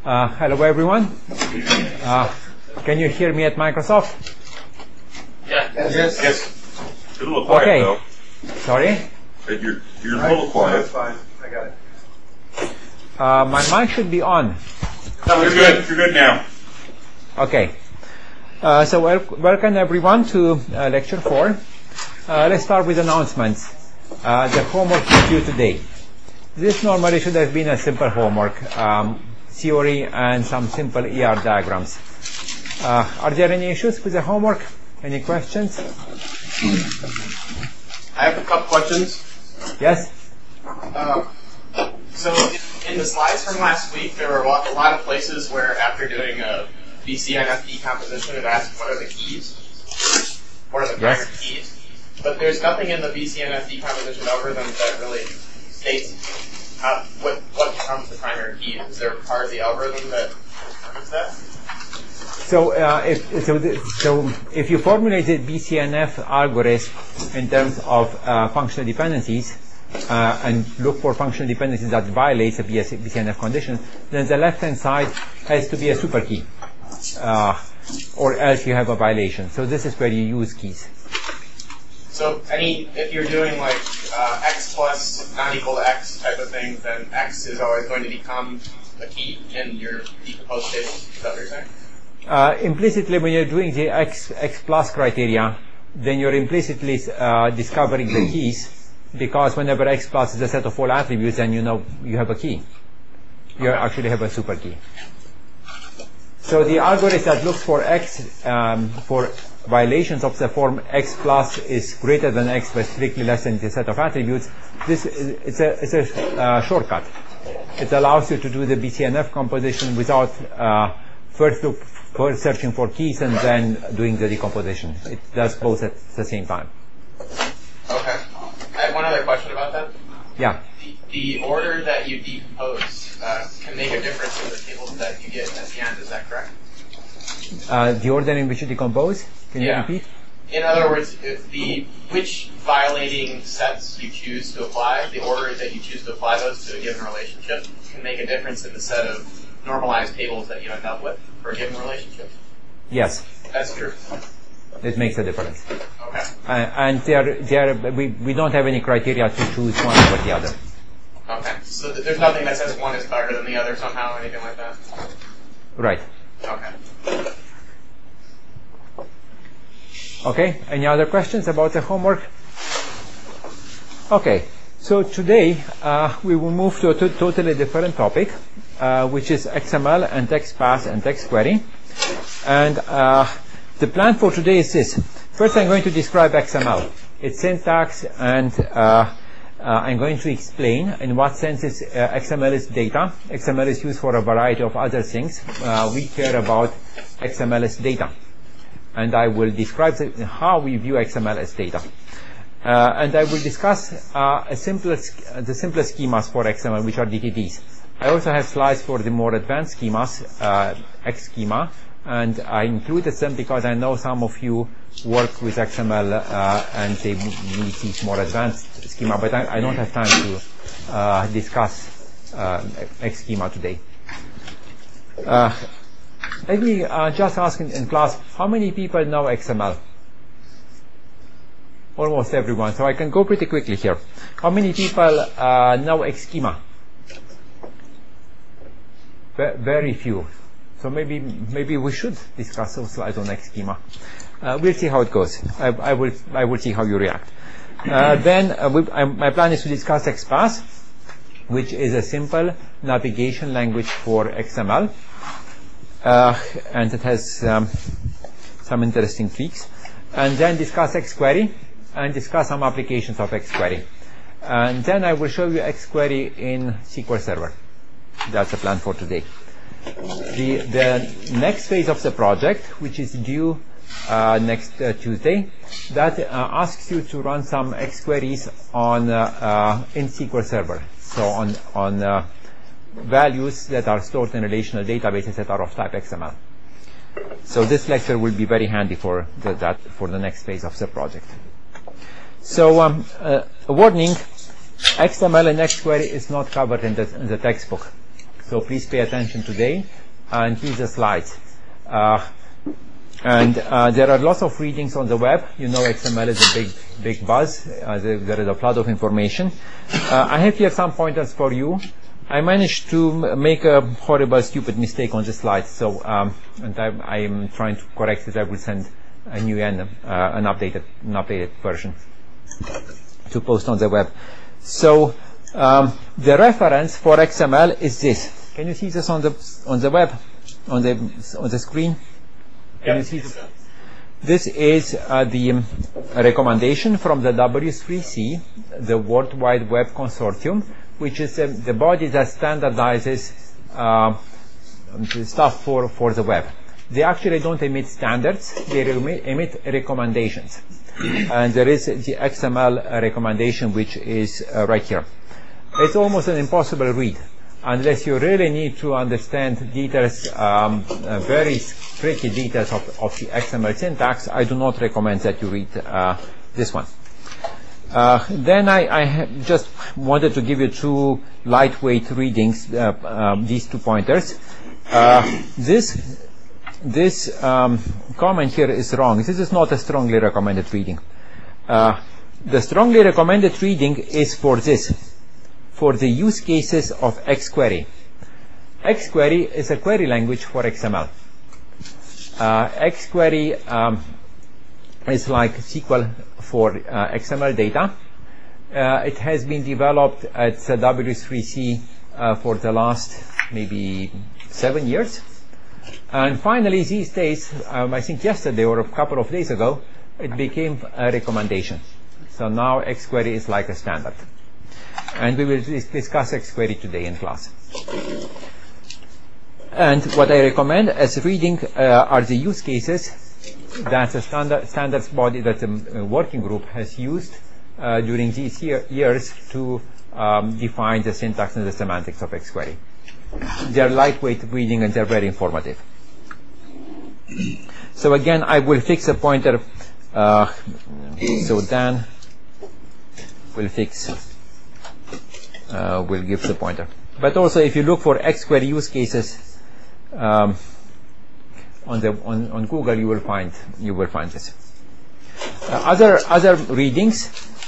Hello everyone. Can you hear me at Microsoft? Yeah. Yes. You're a little quiet though. Sorry? You're a little quiet. Fine. I got it. My mic should be on. No, you're good. You're good now. Okay. So welcome everyone to lecture 4. Let's start with announcements. The homework is due today. This normally should have been a simple homework, theory and some simple ER diagrams. Are there any issues with the homework? Any questions? I have a couple questions. Yes? So in the slides from last week, there were a lot of places where after doing a BCNF decomposition, it asked what are the keys? What are the primary keys? But there's nothing in the BCNF decomposition algorithm that really states what becomes the primary key. Is there part of the algorithm that determines that? So, if you formulate the BCNF algorithm in terms of functional dependencies and look for functional dependencies that violate the BCNF condition, then the left-hand side has to be a super key, or else you have a violation. So this is where you use keys. So if you're doing like x plus not equal to x type of thing, then x is always going to become a key in your decomposed table. Is that what you're saying? Implicitly, when you're doing the x plus criteria, then you're implicitly discovering the keys, because whenever x plus is a set of all attributes, then you know you have a key. You actually have a super key. So the algorithm that looks for x for violations of the form x plus is greater than x but strictly less than the set of attributes, it's a shortcut. It allows you to do the BCNF composition without first searching for keys and then doing the decomposition. It does both at the same time. Okay. I have one other question about that. Yeah. The order that you decompose can make a difference in the tables that you get at the end. Is that correct? The order in which you decompose? Can you repeat? In other words, which violating sets you choose to apply, the order that you choose to apply those to a given relationship, can make a difference in the set of normalized tables that you end up with for a given relationship? Yes. That's true. It makes a difference. Okay. And we don't have any criteria to choose one over the other. Okay. So there's nothing that says one is better than the other somehow, anything like that? Right. Okay. Okay. Any other questions about the homework? Okay. So today we will move to a totally different topic, which is XML and XPath and XQuery. And the plan for today is this. First, I'm going to describe XML, its syntax, and I'm going to explain in what sense XML is data. XML is used for a variety of other things. We care about XML as data. And I will describe how we view XML as data. And I will discuss the simplest schemas for XML, which are DTDs. I also have slides for the more advanced schemas, X schema, and I included them because I know some of you work with XML and they need these more advanced schema, but I don't have time to discuss X schema today. Let me just ask in class, how many people know XML? Almost everyone, so I can go pretty quickly here. How many people know X schema? Very few. So maybe we should discuss those slides on X schema. We'll see how it goes. I will see how you react. Then my plan is to discuss XPath, which is a simple navigation language for XML, and it has some interesting tweaks. And then discuss XQuery and discuss some applications of XQuery. And then I will show you XQuery in SQL Server. That's the plan for today. The next phase of the project, which is due next Tuesday, that asks you to run some XQueries on in SQL Server. So on values that are stored in relational databases that are of type XML. So this lecture will be very handy for the next phase of the project. So a warning: XML and XQuery is not covered in the textbook. So please pay attention today and read the slides. There are lots of readings on the web. You know, XML is a big buzz. There is a flood of information. I have here some pointers for you. I managed to make a horrible, stupid mistake on this slide. So, and I am trying to correct it. I will send a new an updated version to post on the web. So, the reference for XML is this. Can you see this on the web, on the screen? Can you see this is the recommendation from the W3C, the World Wide Web Consortium, which is the body that standardizes stuff for the web. They actually don't emit standards, they emit recommendations. And there is the XML recommendation, which is right here. It's almost an impossible read. Unless you really need to understand details, very tricky details of the XML syntax, I do not recommend that you read this one. Then I just wanted to give you two lightweight readings, these 2 pointers. This comment here is wrong. This is not a strongly recommended reading. The strongly recommended reading is for this. For the use cases of XQuery. XQuery is a query language for XML. XQuery is like SQL for XML data. It has been developed at W3C for the last maybe 7 years. And finally, these days, I think yesterday or a couple of days ago, it became a recommendation. So now XQuery is like a standard. And we will discuss XQuery today in class. And what I recommend as reading are the use cases that the standards body, that the working group has used during these years to define the syntax and the semantics of XQuery. They're lightweight reading and they're very informative. So again, I will fix a pointer. So Dan will fix. Will give the pointer. But also, if you look for XQuery use cases on Google, you will find this. Other readings.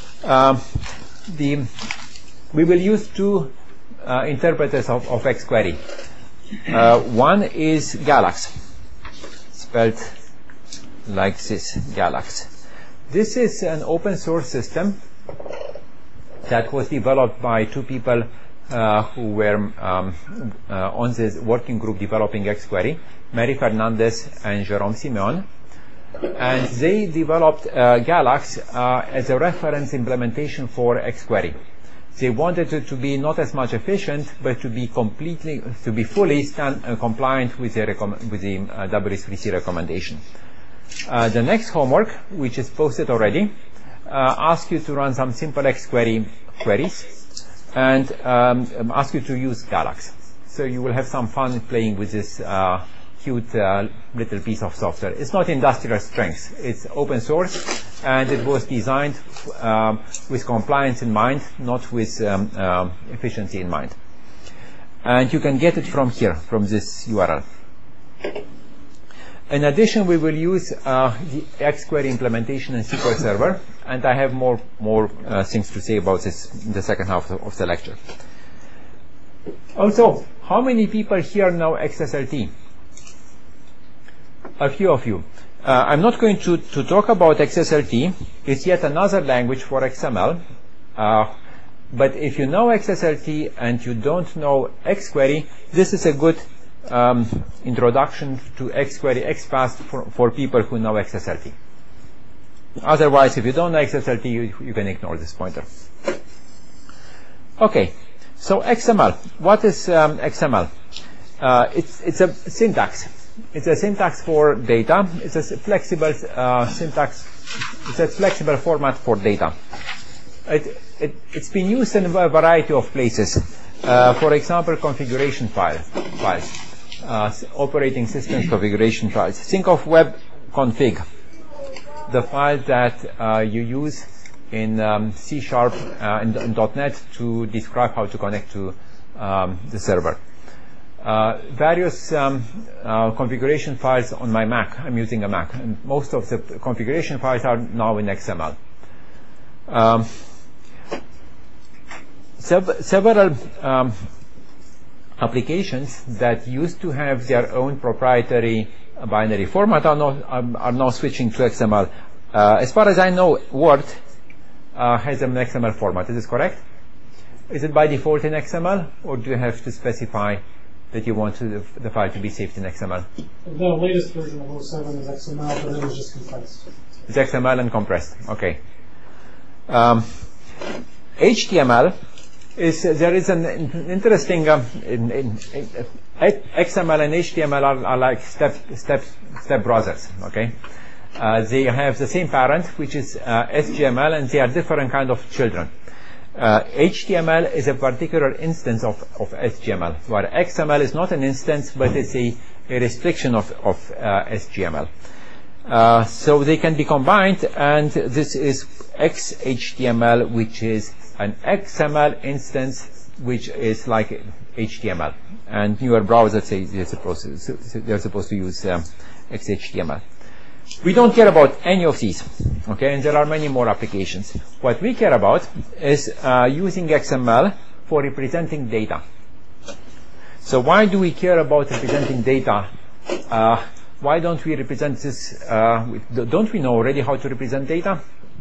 We will use two interpreters of XQuery. One is Galax, spelled like this, Galax. This is an open source system that was developed by 2 people who were on this working group developing XQuery, Mary Fernandez and Jérôme Siméon. And they developed Galax as a reference implementation for XQuery. They wanted it to be not as much efficient, but to be fully compliant with the W3C recommendation. The next homework, which is posted already, ask you to run some simple XQuery queries and ask you to use Galax. So you will have some fun playing with this cute little piece of software. It's not industrial strength. It's open source, and it was designed with compliance in mind, not with efficiency in mind. And you can get it from here, from this URL. In addition, we will use the XQuery implementation in SQL Server, and I have more things to say about this in the second half of the lecture. Also, how many people here know XSLT? A few of you. I'm not going to talk about XSLT. It's yet another language for XML. But if you know XSLT and you don't know XQuery, this is a good introduction to XQuery XPath for people who know XSLT. Otherwise, if you don't know XSLT, you can ignore this pointer. Okay, so XML. What is XML? It's a syntax. It's a syntax for data. It's a flexible syntax. It's a flexible format for data. It's been used in a variety of places. For example, configuration files, operating systems configuration files. Think of web config, the file that you use in C# and .NET to describe how to connect to the server. various configuration files on my Mac. I'm using a Mac, and most of the configuration files are now in XML. Several applications that used to have their own proprietary binary format are now switching to XML. As far as I know, Word has an XML format. Is this correct? Is it by default in XML, or do you have to specify that you want the file to be saved in XML? The latest version of 07 is XML, but it was just compressed. It's XML and compressed. Okay. HTML there is an interesting XML and HTML are like step brothers. Okay. They have the same parent, which is HTML, and they are different kind of children. HTML is a particular instance of HTML, where XML is not an instance, but it's a restriction of HTML. So they can be combined, and this is XHTML, which is an XML instance, which is like HTML. And newer browsers say they're supposed to use XHTML. We don't care about any of these, okay, and there are many more applications. What we care about is using XML for representing data. So why do we care about representing data? Why don't we represent this? Don't we know already how to represent data?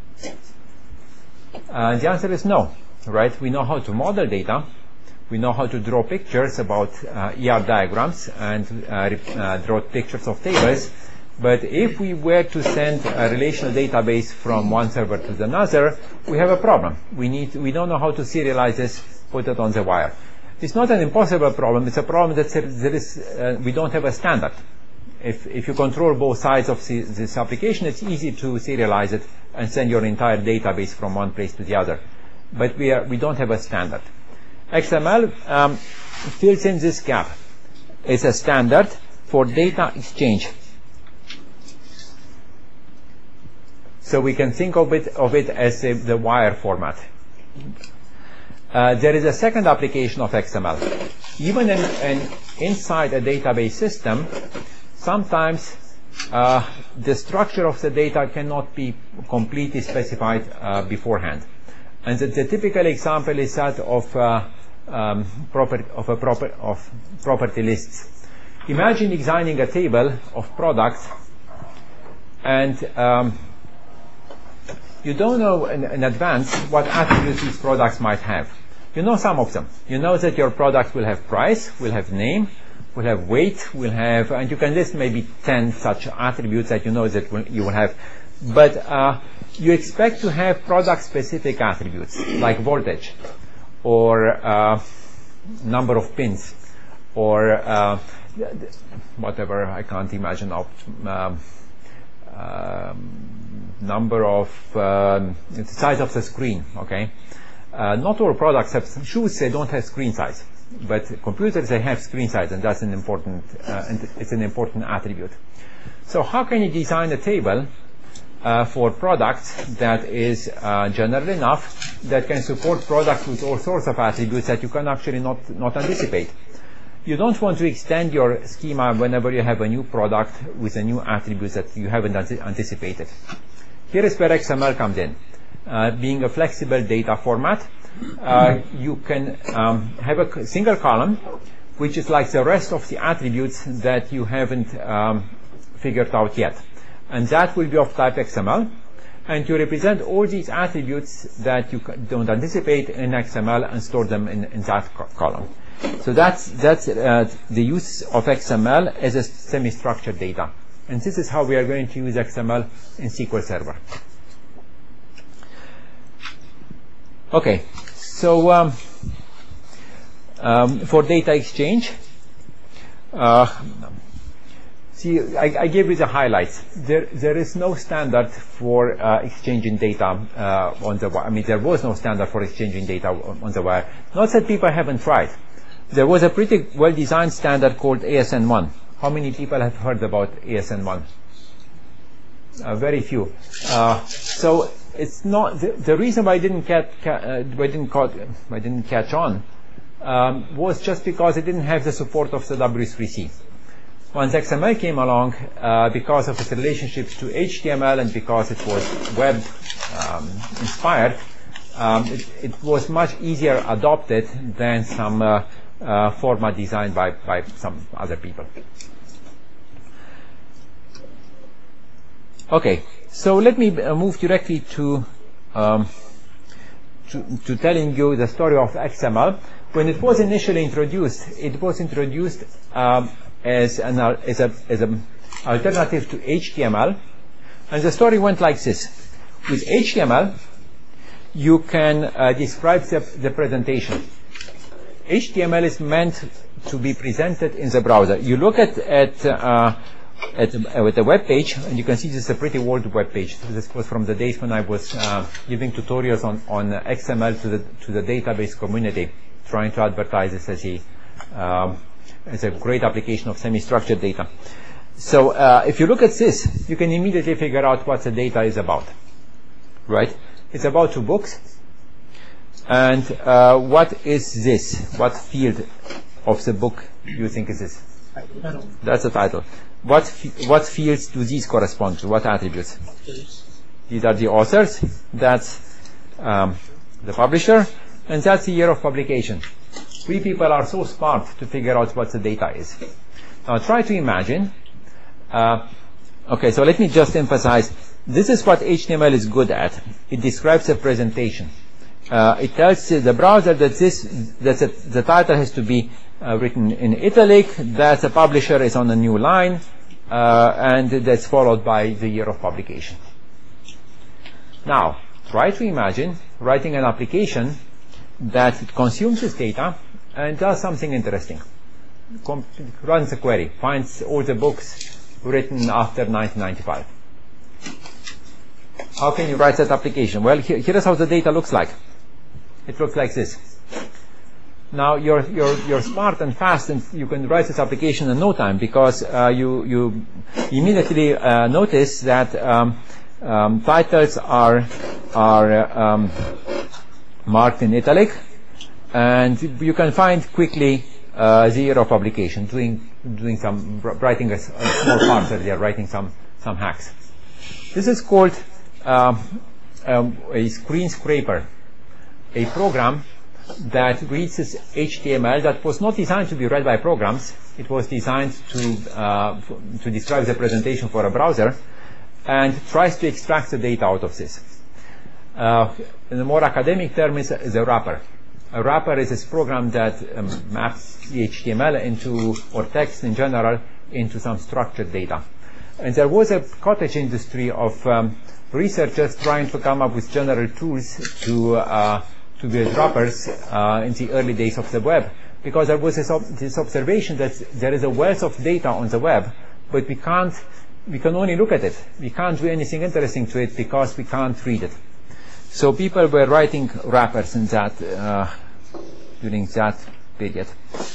The answer is no, right? We know how to model data. We know how to draw pictures about ER diagrams and draw pictures of tables. But if we were to send a relational database from one server to another, we have a problem. We don't know how to serialize this, put it on the wire. It's not an impossible problem. It's a problem that we don't have a standard. If you control both sides of this application, it's easy to serialize it and send your entire database from one place to the other. But we don't have a standard. XML fills in this gap. It's a standard for data exchange. So we can think of it as the wire format. There is a second application of XML. Even inside a database system, sometimes the structure of the data cannot be completely specified beforehand. And the typical example is that of property lists. Imagine designing a table of products, and you don't know in advance what attributes these products might have. You know some of them. You know that your product will have price, will have name, will have weight, and you can list maybe 10 such attributes that you know that you will have. But you expect to have product-specific attributes like voltage, or number of pins, or whatever. I can't imagine of number of the size of the screen. Okay, not all products have shoes. They don't have screen size, but computers, they have screen size, and that's an important it's an important attribute. So how can you design a table for products that is general enough that can support products with all sorts of attributes that you can actually not anticipate? You don't want to extend your schema whenever you have a new product with a new attributes that you haven't anticipated. Here is where XML comes in. Being a flexible data format, you can have a single column, which is like the rest of the attributes that you haven't figured out yet. And that will be of type XML. And you represent all these attributes that you don't anticipate in XML and store them in that column. So that's the use of XML as a semi-structured data. And this is how we are going to use XML in SQL Server. Okay, so for data exchange, see, I gave you the highlights. There is no standard for exchanging data on the wire. I mean, there was no standard for exchanging data on the wire. Not that people haven't tried. There was a pretty well-designed standard called ASN1. How many people have heard about ASN1? Very few. So it's not the reason why I didn't catch on was just because it didn't have the support of the W3C. Once XML came along, because of its relationships to HTML and because it was web inspired, it was much easier adopted than some format designed by some other people. Okay, so let me move directly to telling you the story of XML. When it was initially introduced, it was introduced as an alternative to HTML, and the story went like this. With HTML, you can describe the presentation. HTML is meant to be presented in the browser. You look at the web page, and you can see this is a pretty old web page. This was from the days when I was giving tutorials on XML to the database community, trying to advertise this as a great application of semi-structured data. So if you look at this, you can immediately figure out what the data is about, right? It's about 2 books. And what is this? What field of the book do you think is this? Title. That's the title. What fields do these correspond to? What attributes? These are the authors. That's the publisher. And that's the year of publication. We people are so smart to figure out what the data is. Now try to imagine. Okay, so let me just emphasize. This is what HTML is good at. It describes a presentation. It tells the browser that the title has to be written in italic, that the publisher is on a new line, and that's followed by the year of publication. Now, try to imagine writing an application that consumes this data and does something interesting. Runs a query, finds all the books written after 1995. How can you write that application? Well, here is how the data looks like. It looks like this. Now you're smart and fast, and you can write this application in no time, because you immediately notice that titles are marked in italic, and you can find quickly the year of publication. Writing a small parser there, writing some hacks. This is called a screen scraper, a program that reads this HTML that was not designed to be read by programs. It was designed to describe the presentation for a browser, and tries to extract the data out of this. In a more academic term, is a wrapper. A wrapper is this program that maps the HTML or text in general into some structured data. And there was a cottage industry of researchers trying to come up with general tools to build wrappers in the early days of the web, because there was this observation that there is a wealth of data on the web, but we can only look at it. We can't do anything interesting to it because we can't read it. So people were writing wrappers in that during that period.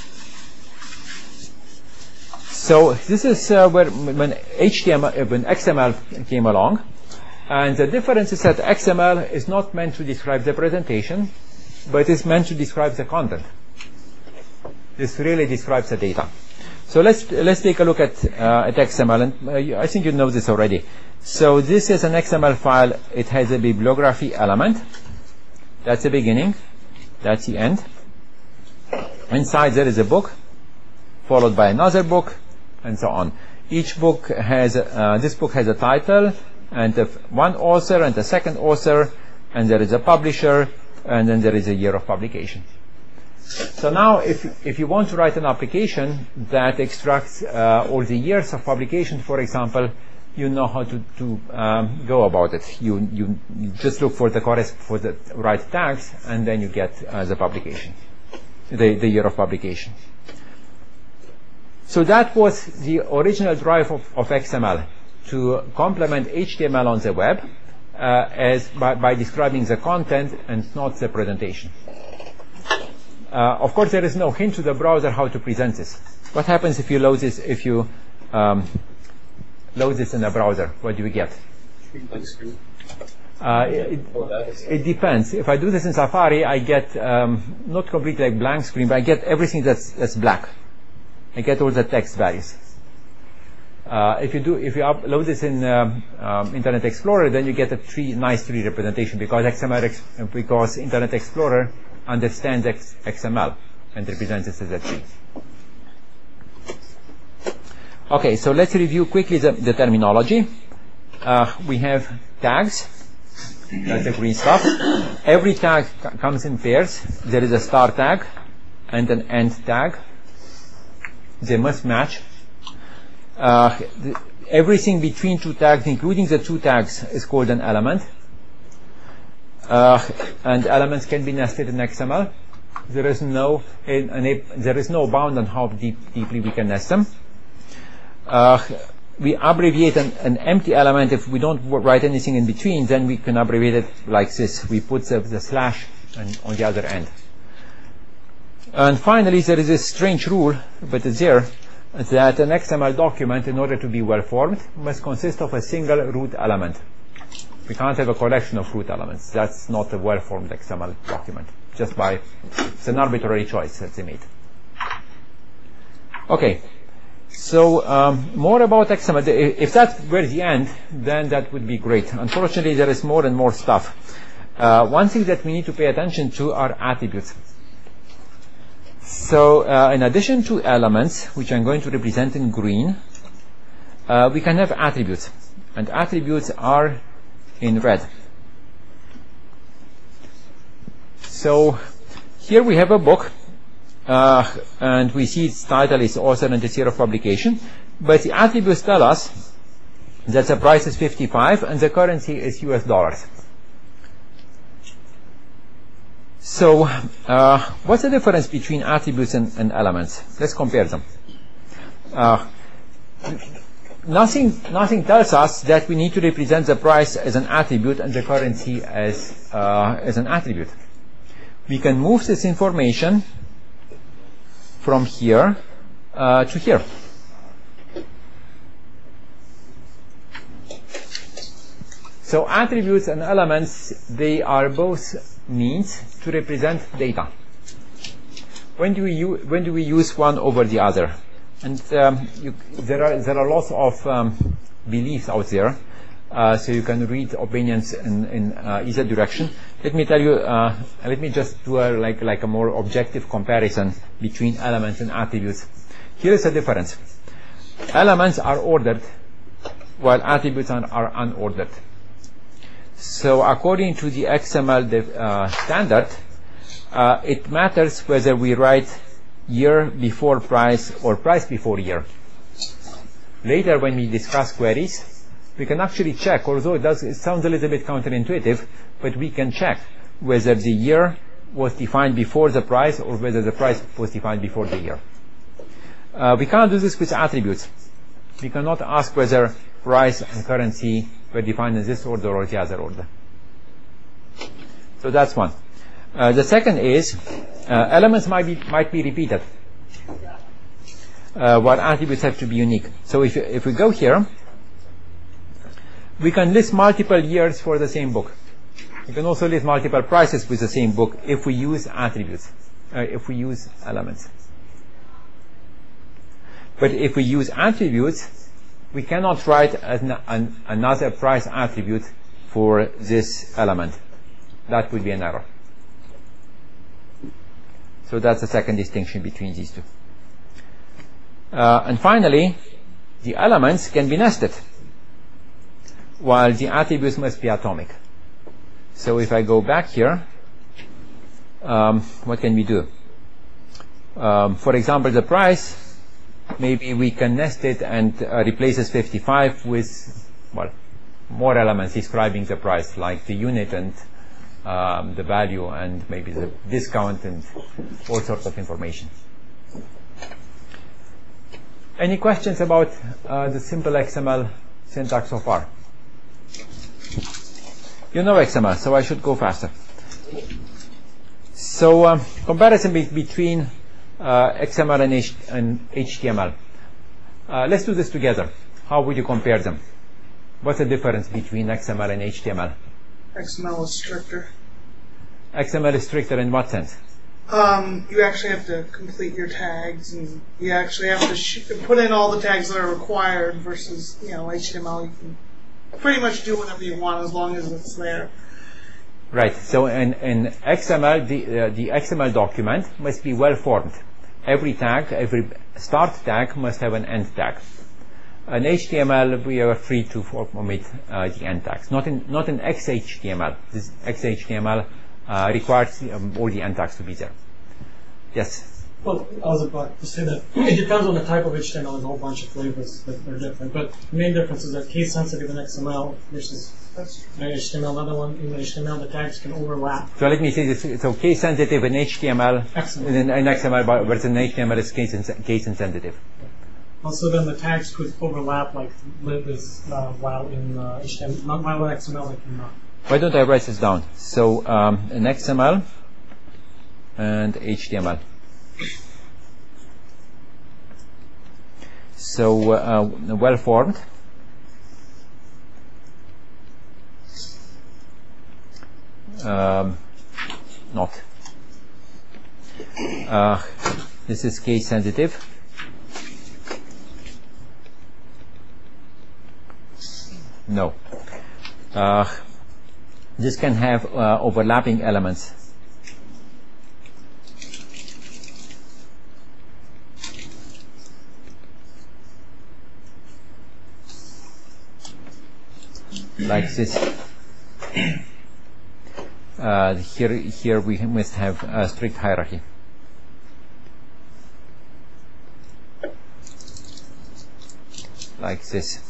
So this is when XML came along, and the difference is that XML is not meant to describe the presentation, but is meant to describe the content. This really describes the data. So let's take a look at XML, and I think you know this already. So this is an XML file. It has a bibliography element. That's the beginning. That's the end. Inside there is a book, followed by another book, and so on. Each book has this book has a title, and one author and a second author, and there is a publisher, and then there is a year of publication. So now if you want to write an application that extracts all the years of publication, for example, you know how to go about it. You just look for the right tags, and then you get the publication, the year of publication. So that was the original drive of XML, to complement HTML on the web by describing the content and not the presentation. Of course, there is no hint to the browser how to present this. What happens if you load this? If you load this in a browser, what do we get? It depends. If I do this in Safari, I get not completely like blank screen, but I get everything that's black. I get all the text values. If you upload this in Internet Explorer, then you get a nice tree representation because because Internet Explorer understands XML and represents this as a tree. Okay, so let's review quickly the terminology. We have tags. That's the green stuff. Every tag comes in pairs. There is a start tag and an end tag. They must match. Everything between two tags, including the two tags, is called an element. And elements can be nested in XML. There is no bound on how deeply we can nest them. We abbreviate an empty element. If we don't write anything in between, then we can abbreviate it like this. We put the slash on the other end. And finally, there is this strange rule, but it's there, that an XML document, in order to be well formed, must consist of a single root element. We can't have a collection of root elements. That's not a well formed XML document. It's an arbitrary choice that they made. Okay. So more about XML. If that were the end, then that would be great. Unfortunately, there is more and more stuff. One thing that we need to pay attention to are attributes. So in addition to elements, which I'm going to represent in green, we can have attributes. And attributes are in red. So here we have a book. And we see its title is author and its year of publication. But the attributes tell us that the price is 55 and the currency is US dollars. So what's the difference between attributes and elements? Let's compare them. Nothing tells us that we need to represent the price as an attribute and the currency as an attribute. We can move this information from here to here. So attributes and elements, they are both means to represent data. When do we use one over the other? And there are lots of beliefs out there, so you can read opinions in either direction. Let me tell you. Let me just do a more objective comparison between elements and attributes. Here is a difference. Elements are ordered, while attributes are unordered. So according to the XML standard, it matters whether we write year before price or price before year. Later, when we discuss queries, we can actually check, although it sounds a little bit counterintuitive, but we can check whether the year was defined before the price or whether the price was defined before the year. We can't do this with attributes. We cannot ask whether price and currency were defined in this order or the other order. So that's one. The second is elements might be repeated, while attributes have to be unique. So if we go here, we can list multiple years for the same book. We can also list multiple prices with the same book if we use attributes, if we use elements. But if we use attributes, we cannot write another price attribute for this element. That would be an error. So that's the second distinction between these two. And finally, the elements can be nested, while the attributes must be atomic. So if I go back here, what can we do? For example, the price, maybe we can nest it and replace this 55 with, well, more elements describing the price, like the unit and the value and maybe the discount and all sorts of information. Any questions about the simple XML syntax so far? You know XML, so I should go faster. So comparison between XML and HTML. Let's do this together. How would you compare them? What's the difference between XML and HTML? XML is stricter. XML is stricter in what sense? You actually have to complete your tags, and you actually have to put in all the tags that are required versus, HTML. You can pretty much do whatever you want as long as it's there. Right. So in XML, the XML document must be well formed. Every tag, every start tag must have an end tag. In HTML, we are free to omit the end tags. Not in XHTML. This XHTML requires all the end tags to be there. Yes? Well, I was about to say that it depends on the type of HTML. There's a whole bunch of flavors that are different. But the main difference is that case sensitive in XML versus HTML. Another one, in HTML, the tags can overlap. So let me say this. So case sensitive in HTML, in XML versus in HTML is case insensitive. Also, then the tags could overlap like this while in HTML, not while in XML, like in not. Why don't I write this down? So in XML and HTML. So well formed. Not. This is case sensitive. No. This can have overlapping elements. Like this. Here we must have a strict hierarchy. Like this.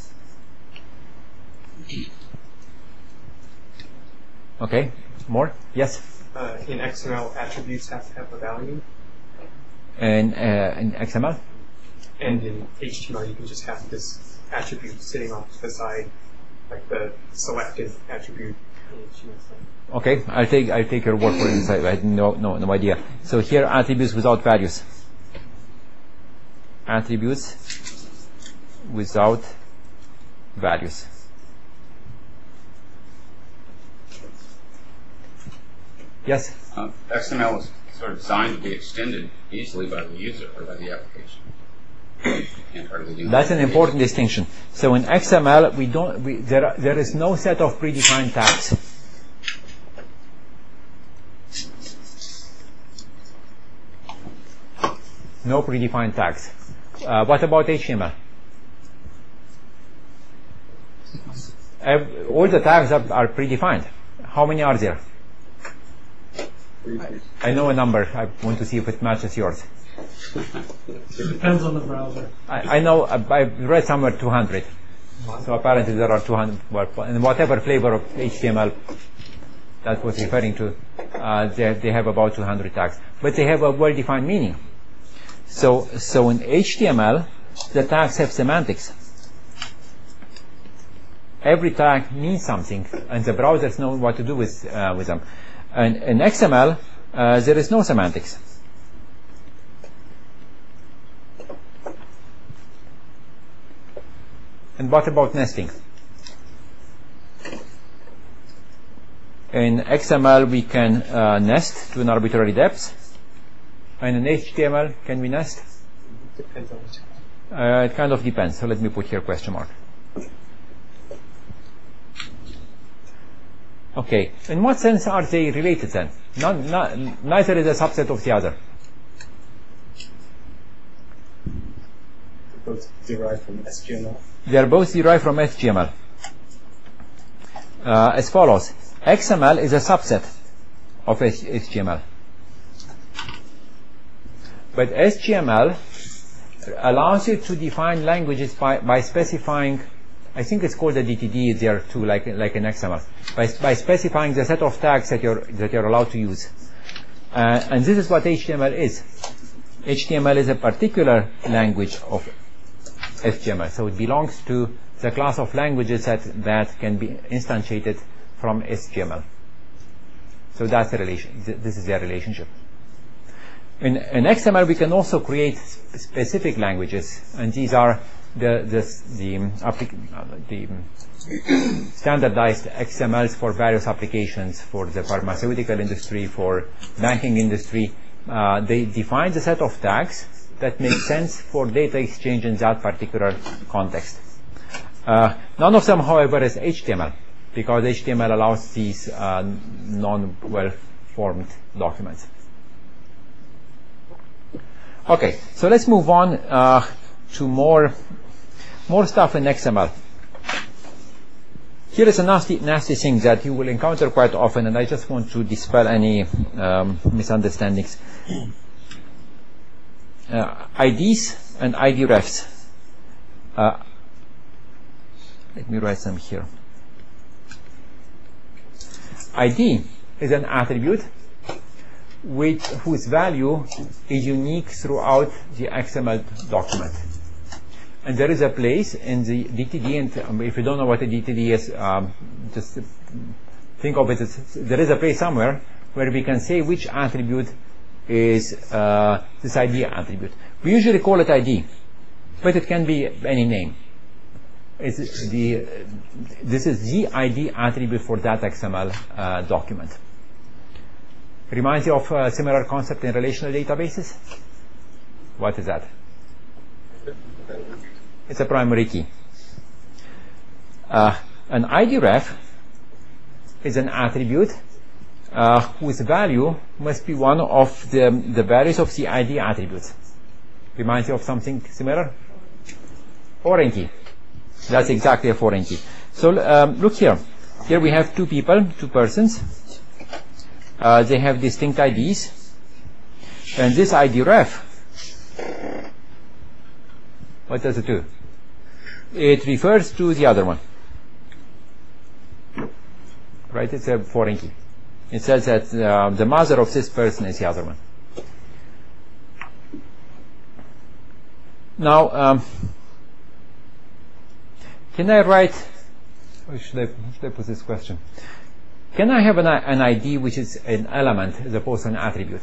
Okay, more? Yes? In XML, attributes have to have a value. And in XML? And in HTML, you can just have this attribute sitting off to the side, like the selected attribute in HTML. Okay, I'll take your word for it. I had no idea. So here, attributes without values. Attributes without values. Yes? XML is sort of designed to be extended easily by the user or by the application. Can't hardly do That's an important distinction. So in XML, there is no set of predefined tags. No predefined tags. What about HTML? All the tags are predefined. How many are there? I know a number. I want to see if it matches yours. It depends on the browser. I know. I read somewhere 200. So apparently there are 200. And whatever flavor of HTML that was referring to, they have about 200 tags. But they have a well-defined meaning. So in HTML, the tags have semantics. Every tag means something, and the browsers know what to do with them. And in XML, there is no semantics. And what about nesting? In XML, we can nest to an arbitrary depth. And in HTML, can we nest? Depends on the tag. It kind of depends. So let me put here question mark. Okay. In what sense are they related then? Neither is a subset of the other. They're both derived from SGML. They are both derived from HTML. As follows. XML is a subset of HTML. But HTML allows you to define languages by specifying, I think it's called a DTD there too, like in XML, by specifying the set of tags that you're allowed to use. And this is what HTML is. HTML is a particular language of HTML, so it belongs to the class of languages that can be instantiated from HTML. So that's the relation. This is their relationship. In XML, we can also create specific languages, and these are the standardized XMLs for various applications for the pharmaceutical industry, for banking industry. They define the set of tags that make sense for data exchange in that particular context. None of them, however, is HTML, because HTML allows these non-well-formed documents. Okay, so let's move on to more stuff in XML. Here is a nasty thing that you will encounter quite often, and I just want to dispel any misunderstandings. IDs and ID refs. Let me write some here. ID is an attribute whose value is unique throughout the XML document. And there is a place in the DTD, and if you don't know what a DTD is, just think of it as there is a place somewhere where we can say which attribute is this ID attribute. We usually call it ID, but it can be any name. This is the ID attribute for that XML document. Reminds you of a similar concept in relational databases? What is that? It's a primary key. An ID ref is an attribute whose value must be one of the values of the ID attributes. Reminds you of something similar? Foreign key. That's exactly a foreign key. So look here. Here we have two people, two persons. They have distinct IDs. And this ID ref, what does it do? It refers to the other one. Right? It's a foreign key. It says that the mother of this person is the other one. Now, can I write, or should I put this question? Can I have an ID which is an element as opposed to an attribute?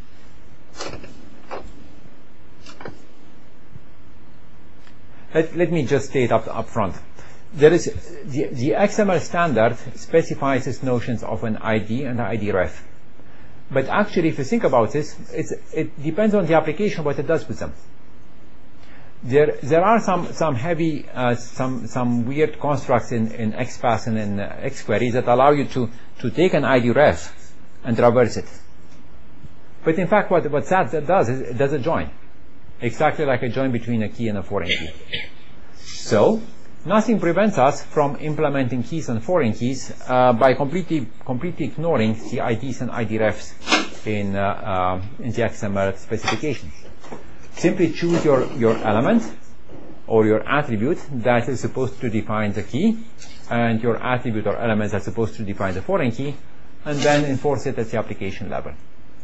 Let me just state up front. There is the XML standard specifies its notions of an ID and an ID ref. But actually, if you think about this, it depends on the application what it does with them. There are some heavy, some weird constructs in XPath and in XQuery that allow you to take an ID ref and traverse it. But in fact, what that does is it does a join, exactly like a join between a key and a foreign key. So nothing prevents us from implementing keys and foreign keys by completely ignoring the IDs and ID refs in the XML specification. Simply choose your element or your attribute that is supposed to define the key, and your attribute or element that's supposed to define the foreign key, and then enforce it at the application level.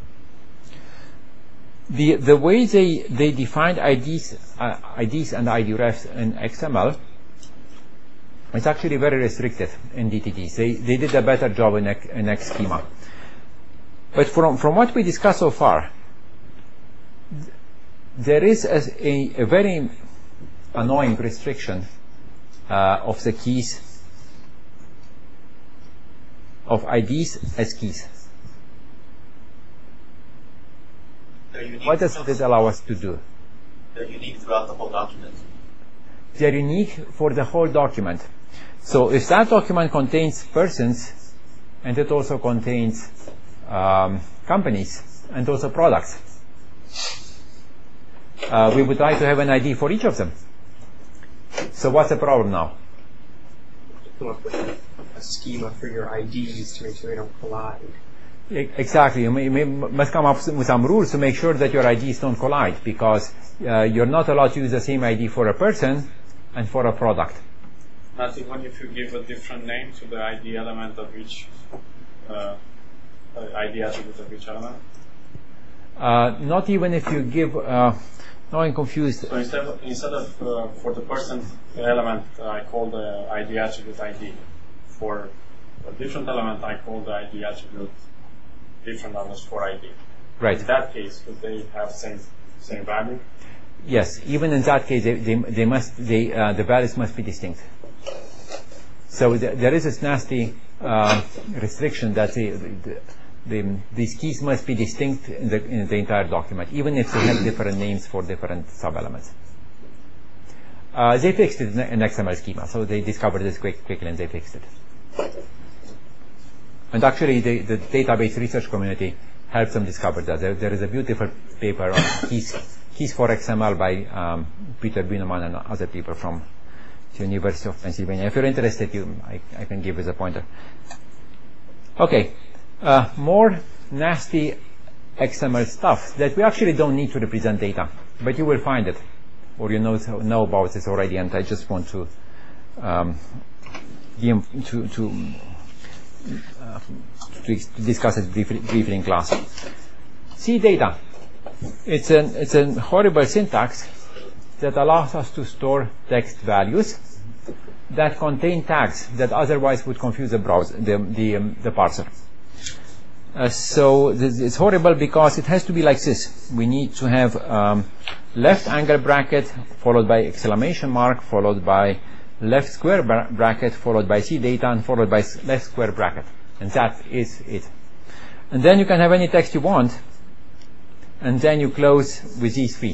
The way they defined IDs and ID refs in XML is actually very restricted in DTDs. They did a better job in XSchema. But from what we discussed so far, there is a very annoying restriction of the keys, of IDs as keys. What does this allow us to do? They're unique throughout the whole document. They're unique for the whole document. So if that document contains persons, and it also contains companies, and also products, we would like to have an ID for each of them. So what's the problem now? Come up with a schema for your IDs to make sure they don't collide. Exactly. You must come up with some rules to make sure that your IDs don't collide, because you're not allowed to use the same ID for a person and for a product. Not even if you give a different name to the ID element of each ID attribute of each element? Not even if you give... no, I'm confused. So instead of for the person element, I call the ID attribute ID. For a different element, I call the ID attribute different underscore ID. Right. In that case, would they have same value? Yes, even in that case, the values must be distinct. So there is this nasty restriction that these keys must be distinct in the entire document, even if they have different names for different sub-elements. They fixed it in XML schema, so they discovered this quickly and they fixed it. And actually, the database research community helped them discover that. There is a beautiful paper on keys for XML by Peter Bühnemann and other people from the University of Pennsylvania. If you're interested, I can give you the pointer. Okay, more nasty XML stuff that we actually don't need to represent data, but you will find it, or you know about this already, and I just want to discuss it briefly in class. See data. It's a horrible syntax that allows us to store text values that contain tags that otherwise would confuse the browser, the parser. So it's horrible because it has to be like this. We need to have left angle bracket followed by exclamation mark followed by left square bracket followed by C data and followed by left square bracket, and that is it. And then you can have any text you want, and then you close with these three.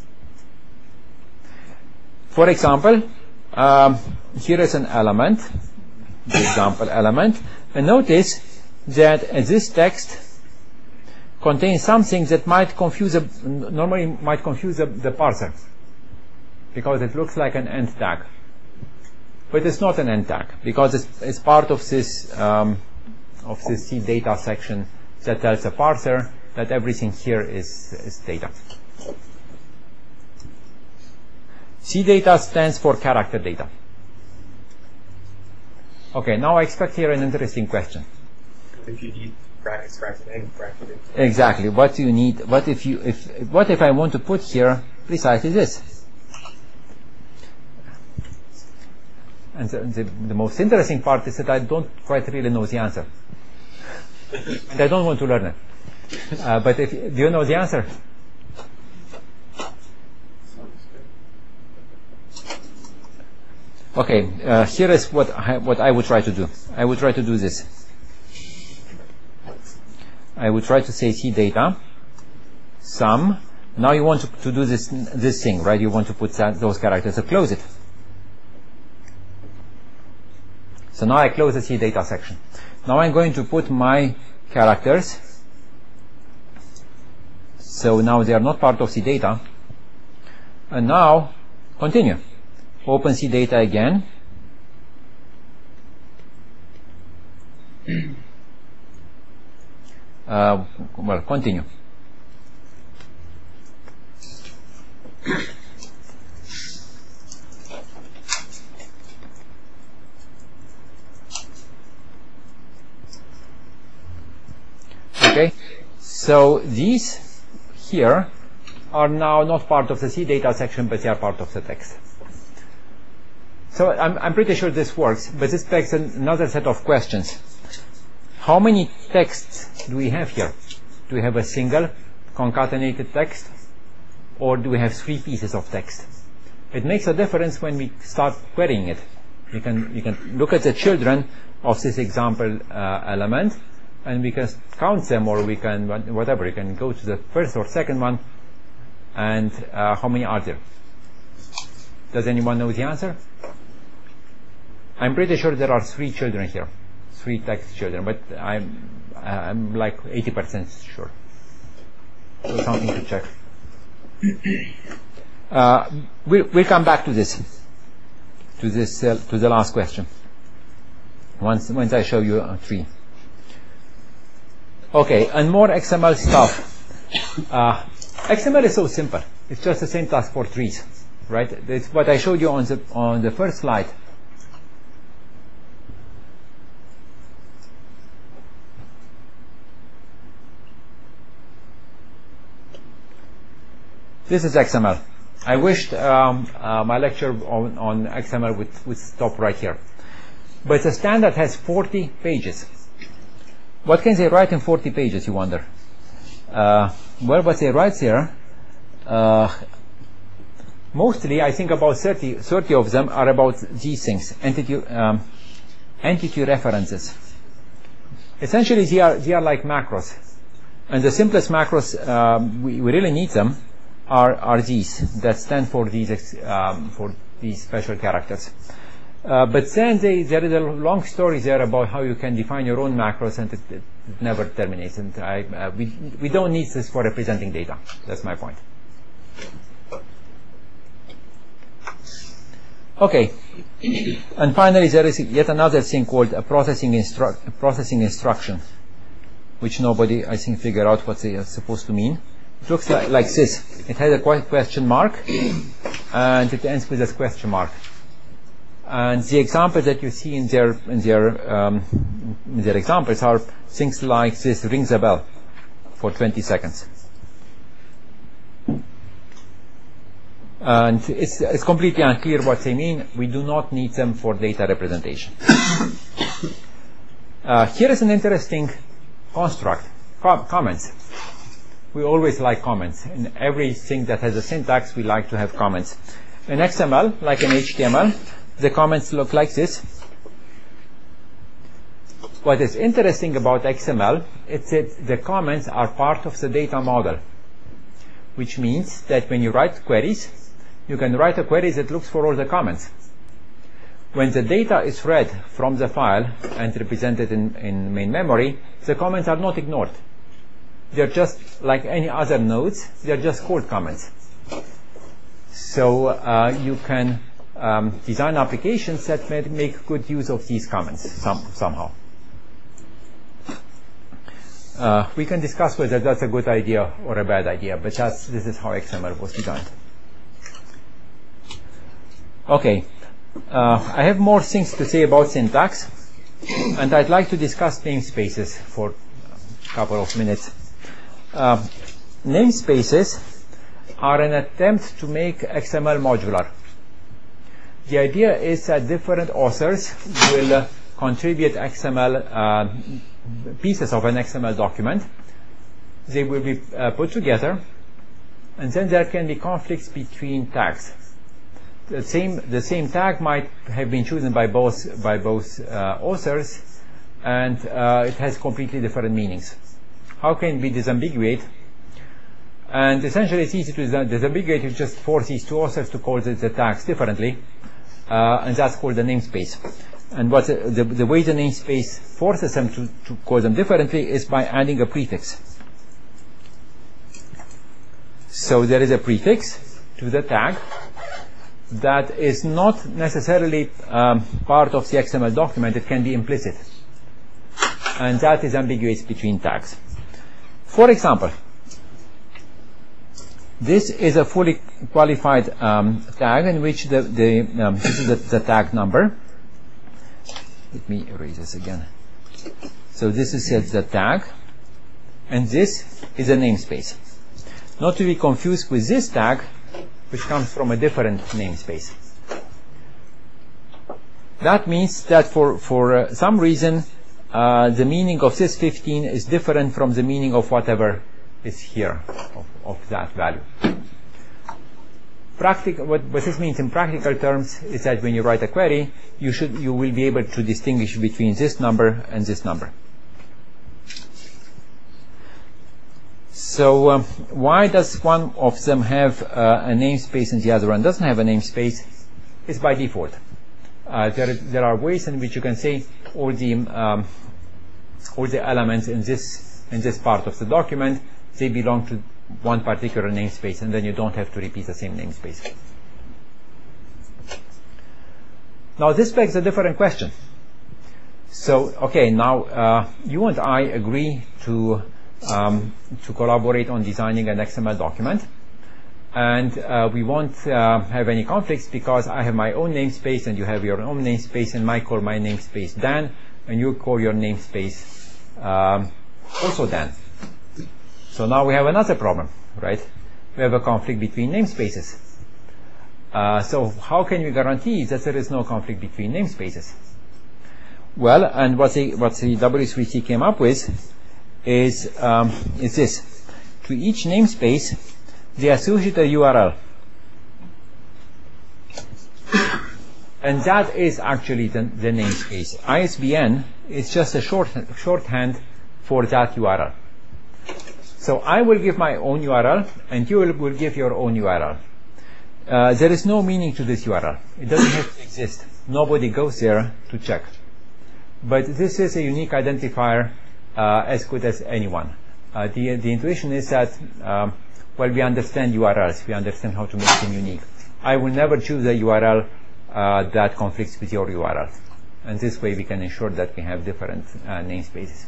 For example, here is an element, the example element, and notice that this text contains something that normally might confuse the parser, because it looks like an end tag. But it's not an end tag, because it's part of this C data section that tells the parser that everything here is data. C data stands for character data. Okay, now I expect here an interesting question. If you need brackets, and bracketed. Exactly. What do you need? What if I want to put here precisely this? And the most interesting part is that I don't quite really know the answer, and I don't want to learn it. But do you know the answer? Okay, here is what I would try to do. I would try to do this. I would try to say C data sum. Now you want to do this thing, right? You want to put those characters. So close it. So now I close the C data section. Now I'm going to put my characters. So now they are not part of C data. And now continue. Open C data again. Well, continue. Okay, so these here are now not part of the C data section, but they are part of the text. So I'm pretty sure this works, but this begs another set of questions. How many texts do we have here? Do we have a single concatenated text, or do we have three pieces of text? It makes a difference when we start querying it. You can look at the children of this example element, and we can count them, or we can whatever. You can go to the first or second one, and how many are there? Does anyone know the answer? I'm pretty sure there are 3 children here, 3 text children, but I'm like 80% sure. So something to check. We'll come back to this, to the last question. Once I show you 3. Okay, and more XML stuff. XML is so simple. It's just the same task for trees, right? It's what I showed you on the first slide. This is XML. I wished my lecture on XML would stop right here. But the standard has 40 pages. What can they write in 40 pages, you wonder? Well, what they write here Mostly, I think about 30 of them are about these things, entity references. Essentially, they are like macros. And the simplest macros, we really need them, are these, that stand for these special characters. But then there is a long story there about how you can define your own macros, and it never terminates. And we don't need this for representing data. That's my point. Okay. And finally, there is yet another thing called a processing instruction, which nobody, I think, figured out what they are supposed to mean. It looks like this. It has a question mark, and it ends with a question mark. And the examples that you see in their examples are things like this: rings a bell for 20 seconds. And it's completely unclear what they mean. We do not need them for data representation. Here is an interesting construct: comments. We always like comments. In everything that has a syntax, we like to have comments. In XML, like in HTML, the comments look like this. What is interesting about XML is that the comments are part of the data model, which means that when you write queries, you can write a query that looks for all the comments. When the data is read from the file and represented in main memory, the comments are not ignored. They're just like any other nodes, they're just called comments. So you can design applications that make good use of these comments somehow. We can discuss whether that's a good idea or a bad idea, but this is how XML was designed. Okay, I have more things to say about syntax, and I'd like to discuss namespaces for a couple of minutes. Namespaces are an attempt to make XML modular. The idea is that different authors will contribute XML pieces of an XML document. They will be put together, and then there can be conflicts between tags. The same tag might have been chosen by both authors, and it has completely different meanings. How can we disambiguate? And essentially, it's easy to disambiguate. You just force these two authors to call the tags differently, and that's called the namespace. And what the way the namespace forces them to call them differently is by adding a prefix. So there is a prefix to the tag that is not necessarily part of the XML document. It can be implicit, and that disambiguates between tags. For example, this is a fully qualified tag in which this is the tag number. Let me erase this again. So this is the tag, and this is a namespace. Not to be confused with this tag, which comes from a different namespace. That means that for some reason, the meaning of this 15 is different from the meaning of whatever is here of that value. What this means in practical terms is that when you write a query, you will be able to distinguish between this number and this number. So why does one of them have a namespace and the other one doesn't have a namespace? It's by default. There are ways in which you can say all the elements in this part of the document, they belong to one particular namespace, and then you don't have to repeat the same namespace. Now this begs a different question. So okay, now you and I agree to collaborate on designing an XML document, and we won't have any conflicts because I have my own namespace and you have your own namespace, and I call my namespace Dan and you call your namespace also Dan. So now we have another problem, right? We have a conflict between namespaces. So how can we guarantee that there is no conflict between namespaces? Well, and what the W3C came up with is this. To each namespace, they associate a URL. And that is actually the namespace. ISBN is just a shorthand for that URL. So I will give my own URL, and you will give your own URL. There is no meaning to this URL. It doesn't have to exist. Nobody goes there to check. But this is a unique identifier as good as anyone. The intuition is that, well, we understand URLs. We understand how to make them unique. I will never choose a URL that conflicts with your URL. And this way we can ensure that we have different namespaces.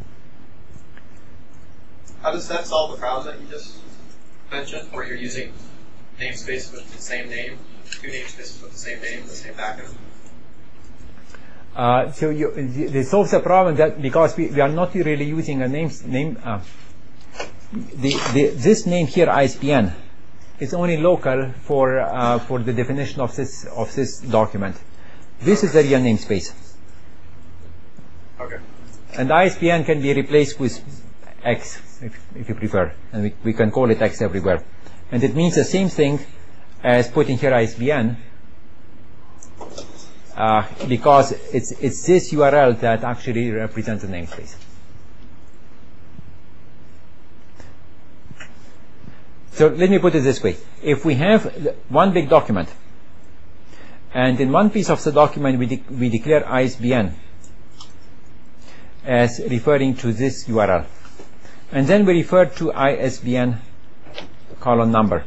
How does that solve the problem that you just mentioned, where you're using namespaces with the same name, two namespaces with the same name, the same backend? So this solves the problem that because we are not really using a name. This name here, ISBN, is only local for the definition of this document. This is the real namespace. Okay. And ISBN can be replaced with X if you prefer, and we can call it X everywhere. And it means the same thing as putting here ISBN, because it's this URL that actually represents the namespace. So let me put it this way. If we have one big document, and in one piece of the document we declare ISBN as referring to this URL, and then we refer to ISBN colon number.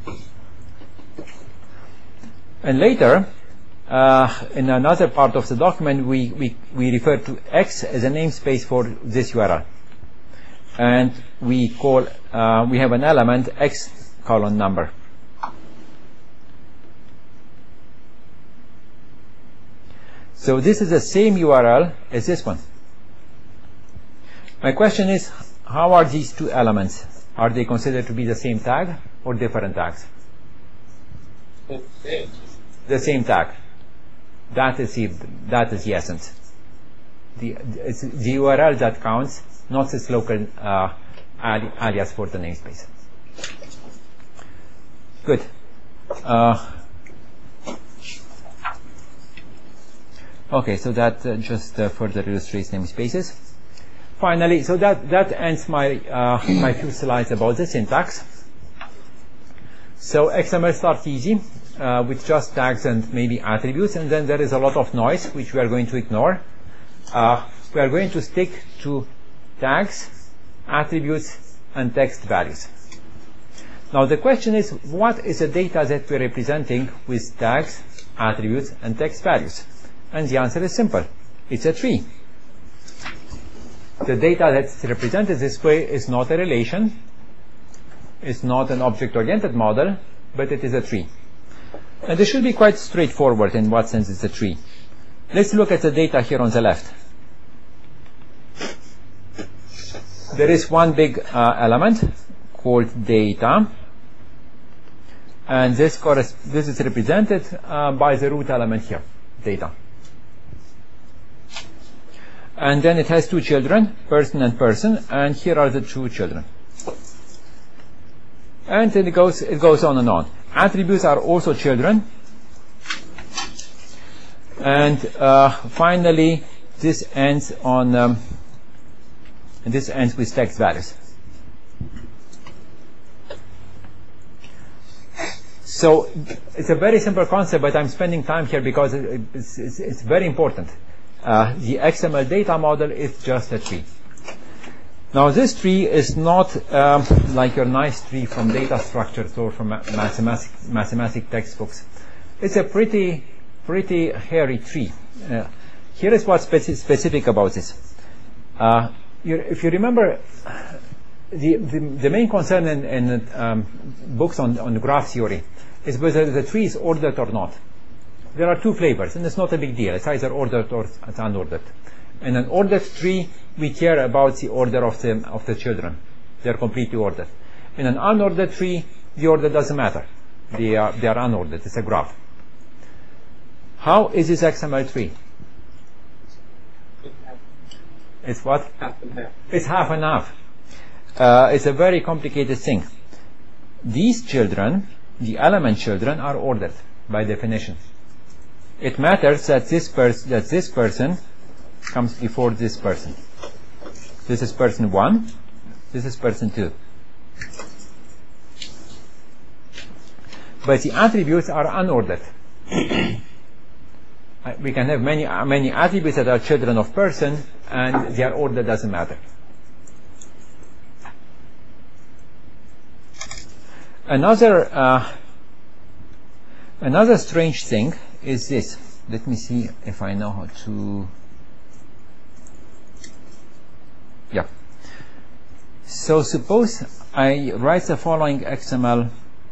And later, in another part of the document, we refer to X as a namespace for this URL. And we have an element X colon number. So this is the same URL as this one. My question is, how are these two elements? Are they considered to be the same tag or different tags? The same tag. That is the essence. It's the URL that counts, not this local alias for the namespace. Good. Okay, so that just further illustrates namespaces. Finally, so that ends my my few slides about the syntax. So XML starts easy with just tags and maybe attributes, and then there is a lot of noise which we are going to ignore. We are going to stick to tags, attributes, and text values. Now the question is, what is the data that we're representing with tags, attributes, and text values? And the answer is simple. It's a tree. The data that's represented this way is not a relation, it's not an object-oriented model, but it is a tree. And this should be quite straightforward in what sense it's a tree. Let's look at the data here on the left. There is one big element called data, and this is represented by the root element here, data. And then it has two children, person and person, and here are the two children. And then it goes on and on. Attributes are also children. And finally, this ends on this ends with text values. So it's a very simple concept, but I'm spending time here because it's very important. The XML data model is just a tree. Now this tree is not like your nice tree from data structures or from mathematics textbooks. It's a pretty hairy tree. Here is what's specific about this. If you remember, the main concern in books on graph theory is whether the tree is ordered or not. There are two flavors, and it's not a big deal. It's either ordered or it's unordered. In an ordered tree, we care about the order of the children. They are completely ordered. In an unordered tree, the order doesn't matter. They are unordered. It's a graph. How is this XML tree? It's what? Half and half. It's half and half. It's a very complicated thing. These children, the element children, are ordered by definition. it matters that this person comes before this person. This is person 1, this is person 2. But the attributes are unordered. We can have many attributes that are children of person, and their order doesn't matter. Another strange thing is this. Let me see if I know how to. Yeah. So suppose I write the following XML.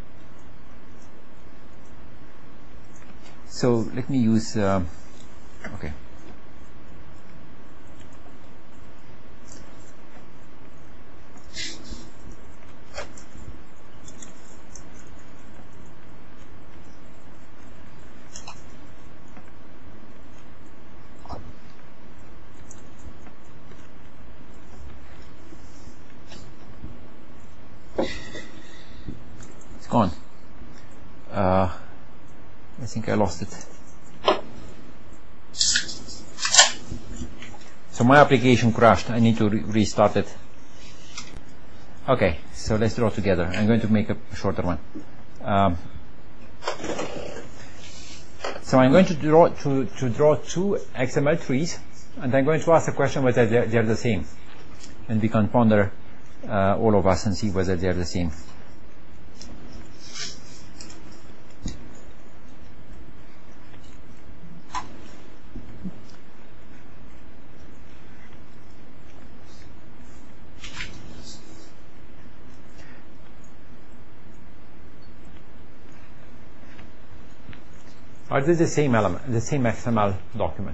So let me use. Okay. It's gone. I think I lost it. So my application crashed. I need to restart it. Okay, so let's draw together. I'm going to make a shorter one. So I'm going to draw two XML trees, and I'm going to ask a question whether they're the same, and we can ponder all of us and see whether they're the same. Are they the same element, the same XML document?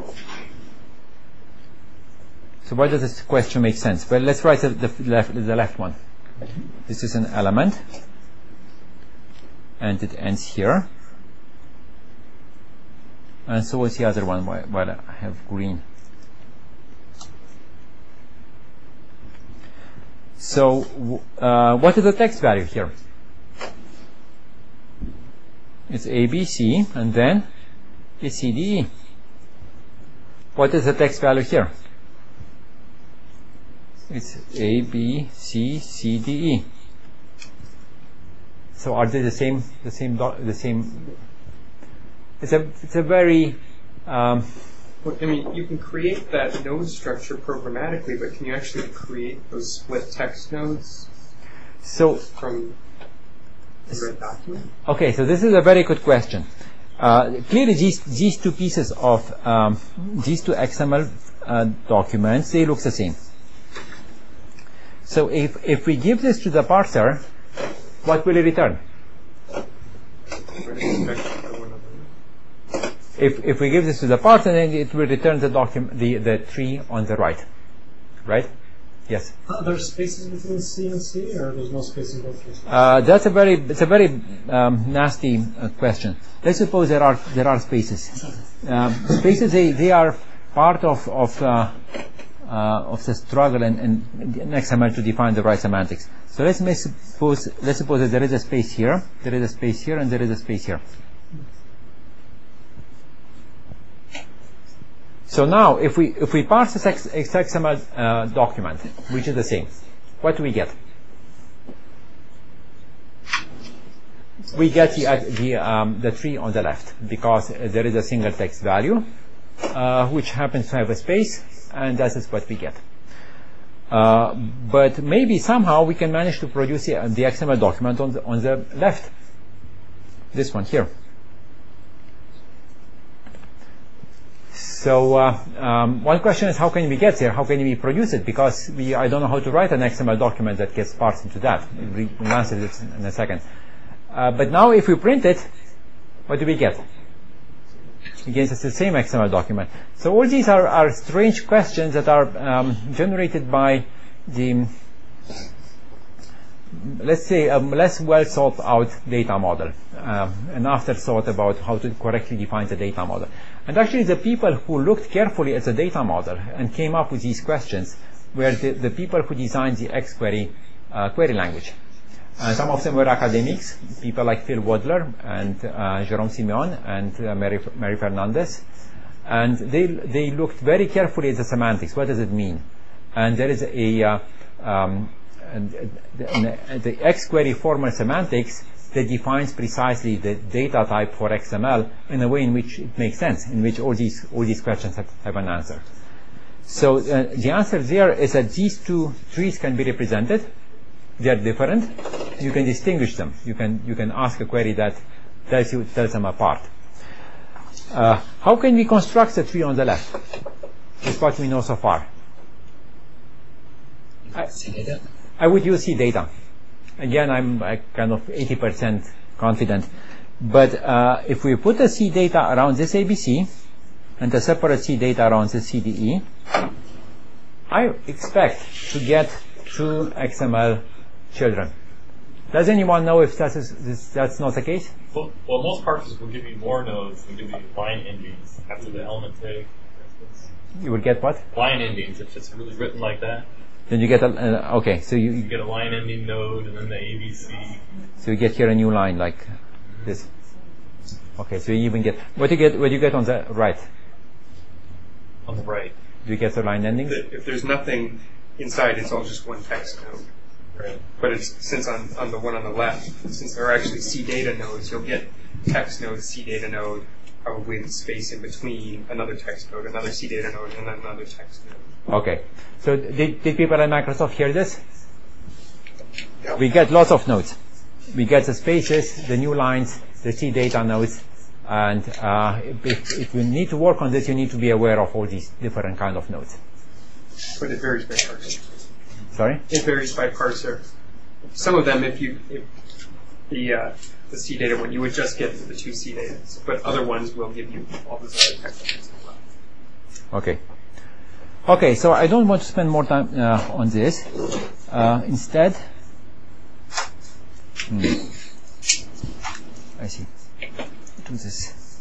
So why does this question make sense? Well, let's write the left one. This is an element, and it ends here. And so is the other one, while I have green. So what is the text value here? It's ABC, and then it's CDE. What is the text value here? It's A, B, C, C, D, E. So are they the same? It's a very. Well, I mean, you can create that node structure programmatically, but can you actually create those split text nodes? So from document? Okay, so this is a very good question. Clearly, these two pieces of these two XML documents, they look the same. So if we give this to the parser, what will it return? If we give this to the parser, then it will return the document, the tree on the right, right? Yes. Are there spaces between C and C, or there's no space in both cases? It's a very nasty question. Let's suppose there are spaces. Spaces they are part of the struggle in XML to define the right semantics. So let's suppose that there is a space here, there is a space here, and there is a space here. So now, if we parse this XML document, which is the same, what do we get? We get the tree on the left, because there is a single text value, which happens to have a space, and that is what we get. But maybe somehow we can manage to produce the XML document on the left, this one here. So one question is, how can we get there? How can we produce it? Because I don't know how to write an XML document that gets parsed into that. We'll answer this in a second. But now if we print it, what do we get? Again, it's the same XML document. So all these are strange questions that are generated by the, let's say, a less well thought out data model, an afterthought about how to correctly define the data model. And actually the people who looked carefully at the data model and came up with these questions were the people who designed the XQuery query language. Some of them were academics, people like Phil Wadler and Jerome Simeon and Mary Fernandez. And they looked very carefully at the semantics. What does it mean? And there is the X-query formal semantics that defines precisely the data type for XML in a way in which it makes sense, in which all these questions have an answer. So the answer there is that these two trees can be represented. They are different. You can distinguish them. You can ask a query that tells them apart. How can we construct the tree on the left? That's what we know so far. I would use CData. Again, I'm kind of 80% confident. But if we put the CData around this ABC and a separate CData around this CDE, I expect to get 2 XML children. Does anyone know if that's not the case? Well, most parsers will give you more nodes and give you line endings after the element tag, for instance. You would get what? Line endings, if it's really written like that. Then you get a, okay, so you get a line ending node and then the ABC. So you get here a new line like this. Okay, so you even get, what do you get on the right? On the right. Do you get the line endings? If there's nothing inside, it's all just one text node. Right. But it's, since on the one on the left, since there are actually CData nodes, you'll get text node, CData node, probably the space in between, another text node, another CData node, and then another text node. Okay. So did people at Microsoft hear this? We get lots of nodes. We get the spaces, the new lines, the CData nodes, and if you need to work on this, you need to be aware of all these different kind of nodes. But it varies by parser. Sorry? It varies by parser. Some of them, if the CData one, you would just get the 2 CDatas, but other ones will give you all those other text nodes as well. Okay. Okay, so I don't want to spend more time on this. Instead, I see. Do this.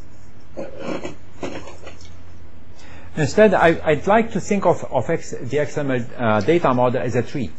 Instead, I'd like to think of the XML data model as a tree,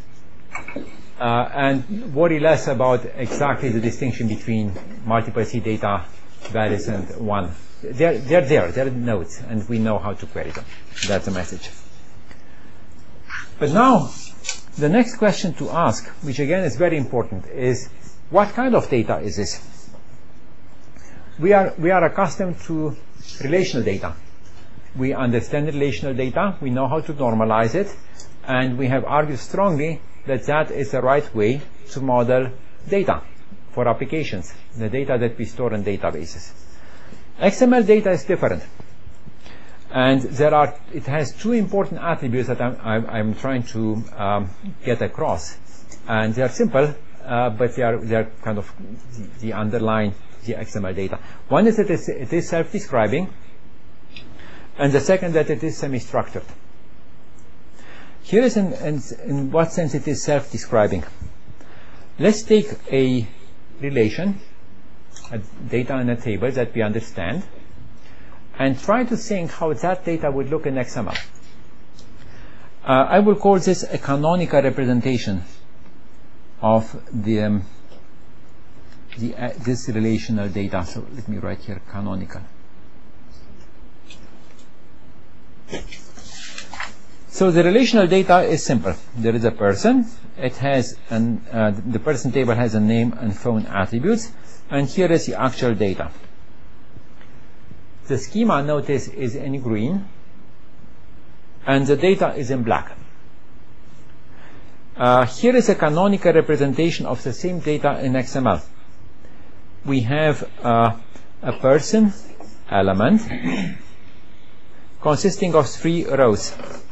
and worry less about exactly the distinction between multiple C data values and one. They're nodes, and we know how to query them. That's the message. But now, the next question to ask, which again is very important, is what kind of data is this? We are accustomed to relational data. We understand relational data, we know how to normalize it, and we have argued strongly that that is the right way to model data for applications, the data that we store in databases. XML data is different. And it has 2 important attributes that I'm trying to get across. And they are simple, but they are kind of the underlying the XML data. One is that it is self-describing, and the second that it is semi-structured. Here is in what sense it is self-describing. Let's take a relation, a data in a table that we understand, and try to think how that data would look in XML. I will call this a canonical representation of this relational data. So let me write here canonical. So the relational data is simple. There is a person. It has the person table has a name and phone attributes, and here is the actual data. The schema, notice, is in green, and the data is in black. Here is a canonical representation of the same data in XML. We have a person element consisting of 3 rows.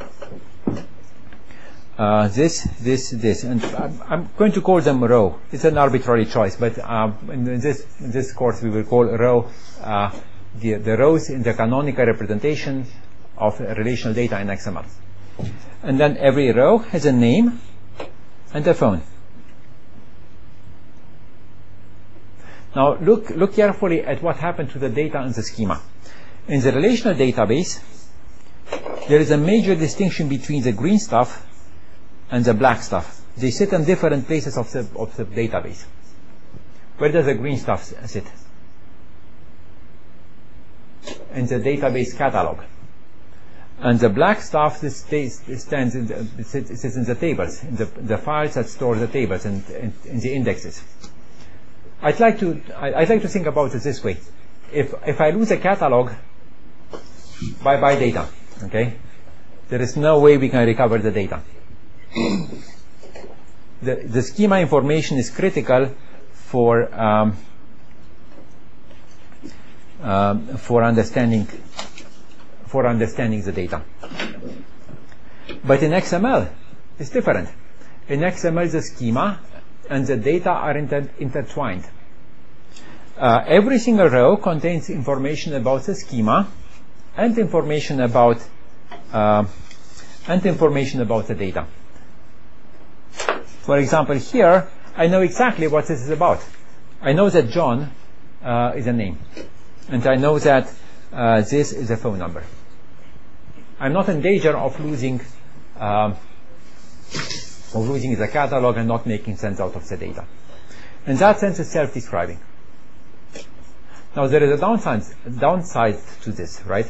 This, and I'm going to call them row. It's an arbitrary choice, but in this course we will call row the rows in the canonical representation of relational data in XML. And then every row has a name and a phone. Now look carefully at what happened to the data in the schema. In the relational database, there is a major distinction between the green stuff and the black stuff. they sit in different places of the database. Where does the green stuff sit? In the database catalog. And the black stuff sits in the tables, in the files that store the tables and in the indexes. I'd like to think about it this way. If I lose a catalog, bye data. Okay, there is no way we can recover the data. The schema information is critical for understanding the data. But in XML, it's different. In XML, the schema and the data are intertwined. Every single row contains information about the schema and information about the data. For example, here I know exactly what this is about. I know that John is a name, and I know that this is a phone number. I'm not in danger of losing the catalog and not making sense out of the data. In that sense, it's self-describing. Now there is a downside to this, right?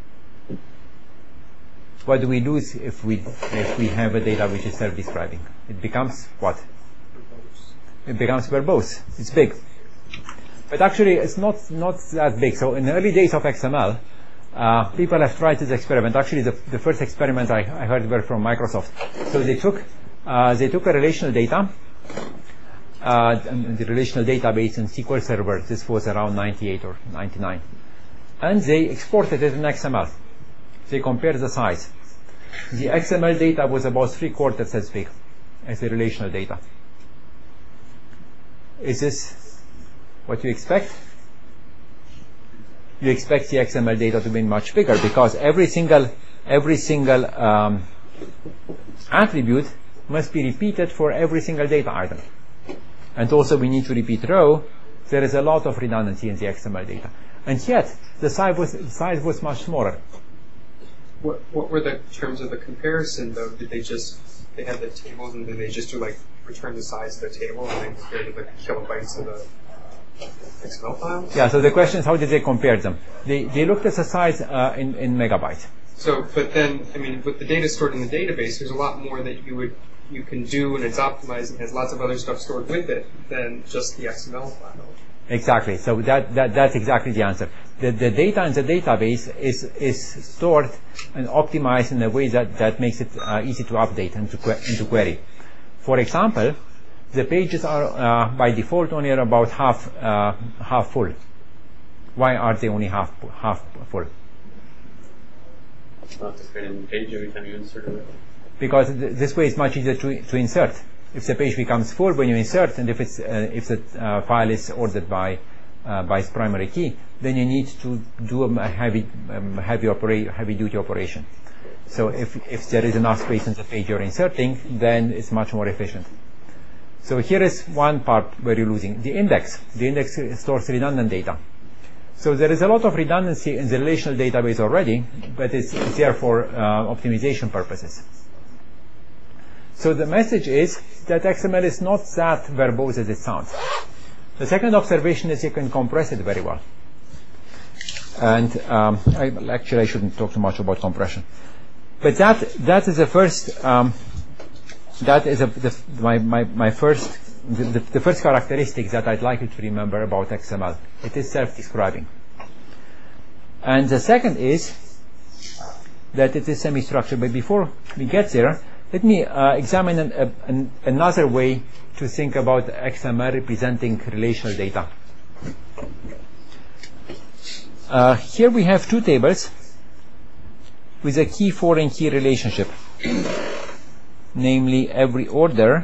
What do we lose if we have a data which is self-describing? It becomes what? It becomes verbose. It's big. But actually, it's not that big. So in the early days of XML, people have tried this experiment. Actually, the first experiment I heard were from Microsoft. So they took a relational data, the relational database in SQL Server. This was around 98 or 99, and they exported it in XML. They compared the size. The XML data was about 3/4 as big as the relational data. Is this what you expect? You expect the XML data to be much bigger because every single attribute must be repeated for every single data item. And also we need to repeat row. There is a lot of redundancy in the XML data. And yet the size was much smaller. What were the terms of the comparison though? Did they had the tables and then they just return the size of the table and then compare to the kilobytes of the XML file? Yeah, so the question is how did they compare them? They looked at the size in megabytes. So, but then, I mean, with the data stored in the database, there's a lot more that you can do, and it's optimized and has lots of other stuff stored with it than just the XML file. Exactly. So that's exactly the answer. The data in the database is stored and optimized in a way that makes it easy to update and to query. For example, the pages are by default only about half full. Why are they only half full? Not to fit in the page every time you insert it. Because this way it's much easier to insert. If the page becomes full when you insert, and if the file is ordered by its primary key, then you need to do a heavy duty operation. So if there is enough space in the page you're inserting, then it's much more efficient. So here is one part where you're losing. The index stores redundant data. So there is a lot of redundancy in the relational database already, but it's there for optimization purposes. So the message is that XML is not that verbose as it sounds. The second observation is you can compress it very well. And I shouldn't talk too much about compression. But that is the first. That is the first characteristic that I'd like you to remember about XML. It is self-describing. And the second is that it is semi-structured. But before we get there, let me examine another way to think about XML representing relational data. Here we have two tables with a key-foreign key relationship. Namely, every order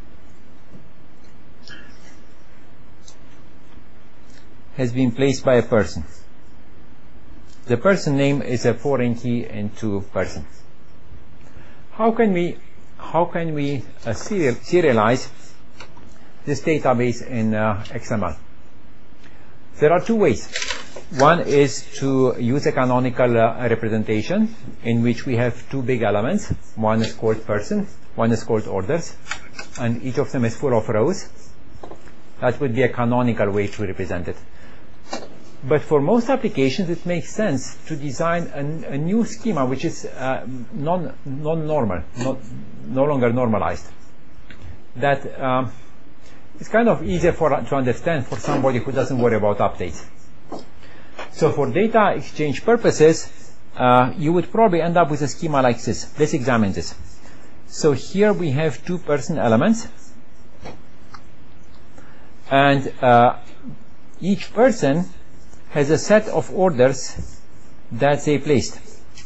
has been placed by a person. The person name is a foreign key into person. How can we serialize this database in XML? There are two ways. One is to use a canonical representation in which we have two big elements. One is called person, one is called orders. and each of them is full of rows. That would be a canonical way to represent it. But for most applications, it makes sense to design a new schema which is non-normal, no longer normalized. That is kind of easier to understand for somebody who doesn't worry about updates. So for data exchange purposes, you would probably end up with a schema like this. Let's examine this. So here we have 2 person elements, and each person has a set of orders that they placed.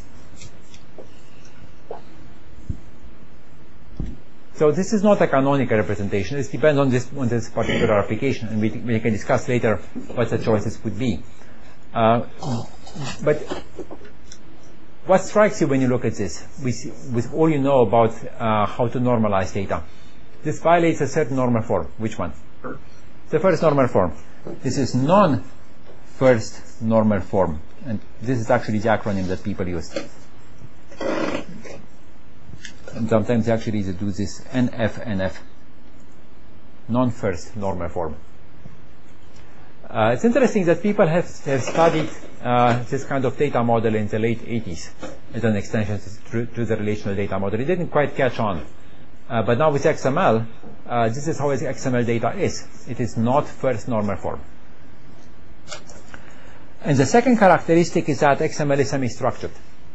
So this is not a canonical representation. This depends on this particular application, and we can discuss later what the choices would be. But what strikes you when you look at this, with all you know about how to normalize data? This violates a certain normal form. Which one? The first normal form. This is non-first normal form, and this is actually the acronym that people use. And sometimes actually they do this NF, non-first normal form. It's interesting that people have studied this kind of data model in the late 80s as an extension to the relational data model. It didn't quite catch on. But now with XML, this is how XML data is. It is not first normal form. And the second characteristic is that XML is semi-structured.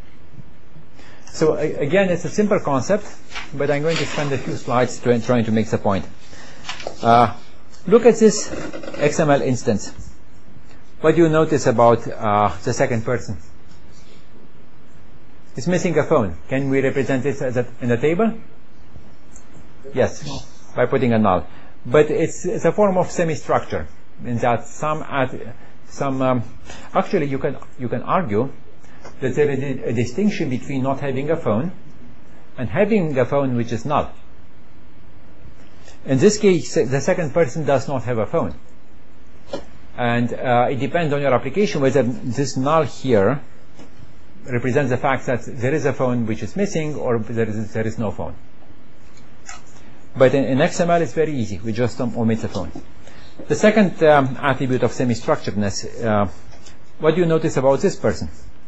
So again, it's a simple concept, but I'm going to spend a few slides trying to make the point. Look at this XML instance. What do you notice about the second person? It's missing a phone. Can we represent it in the table? Yes, by putting a null. But it's a form of semi-structure, in that actually you can argue that there is a distinction between not having a phone and having a phone which is null. In this case, the second person does not have a phone. And it depends on your application whether this null here represents the fact that there is a phone which is missing or there is no phone. But in XML it's very easy. We just omit the phone. The second attribute of semi-structuredness, what do you notice about this person?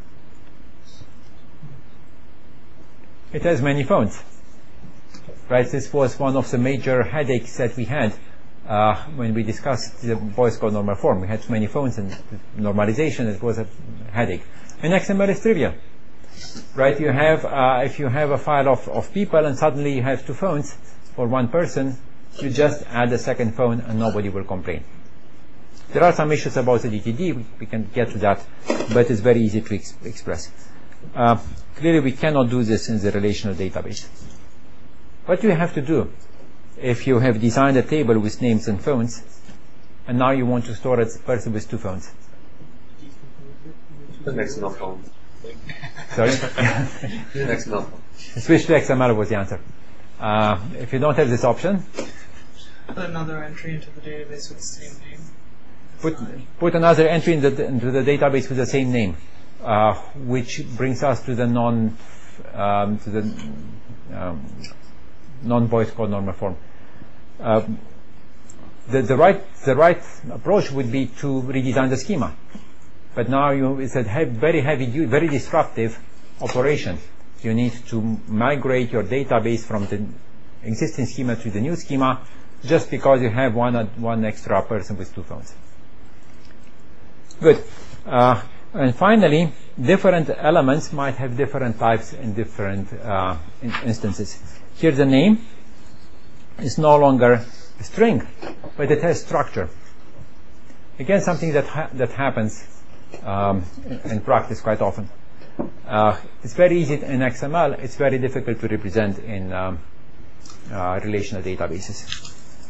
It has many phones. Right? This was one of the major headaches that we had when we discussed the Boyce code normal form. We had many phones, and normalization, it was a headache. And XML is trivial. Right? You have, if you have a file of people and suddenly you have 2 phones for one person, you just add a second phone and nobody will complain. There are some issues about the DTD, we can get to that, but it's very easy to express. Clearly we cannot do this in the relational database. What do you have to do if you have designed a table with names and phones and now you want to store a person with 2 phones? Next no phone. Sorry? Next no phone. Switch to XML was the answer. If you don't have this option, put another entry into the database with the same name. Put another entry into the database with the same name, which brings us to the non-Boyce code normal form. The right approach would be to redesign the schema, but now it's a very heavy, very disruptive operation. You need to migrate your database from the existing schema to the new schema, just because you have one extra person with 2 phones. Good. And finally, different elements might have different types in different instances. Here the name is no longer a string, but it has structure. Again, something that happens in practice quite often. It's very easy in XML. It's very difficult to represent in relational databases.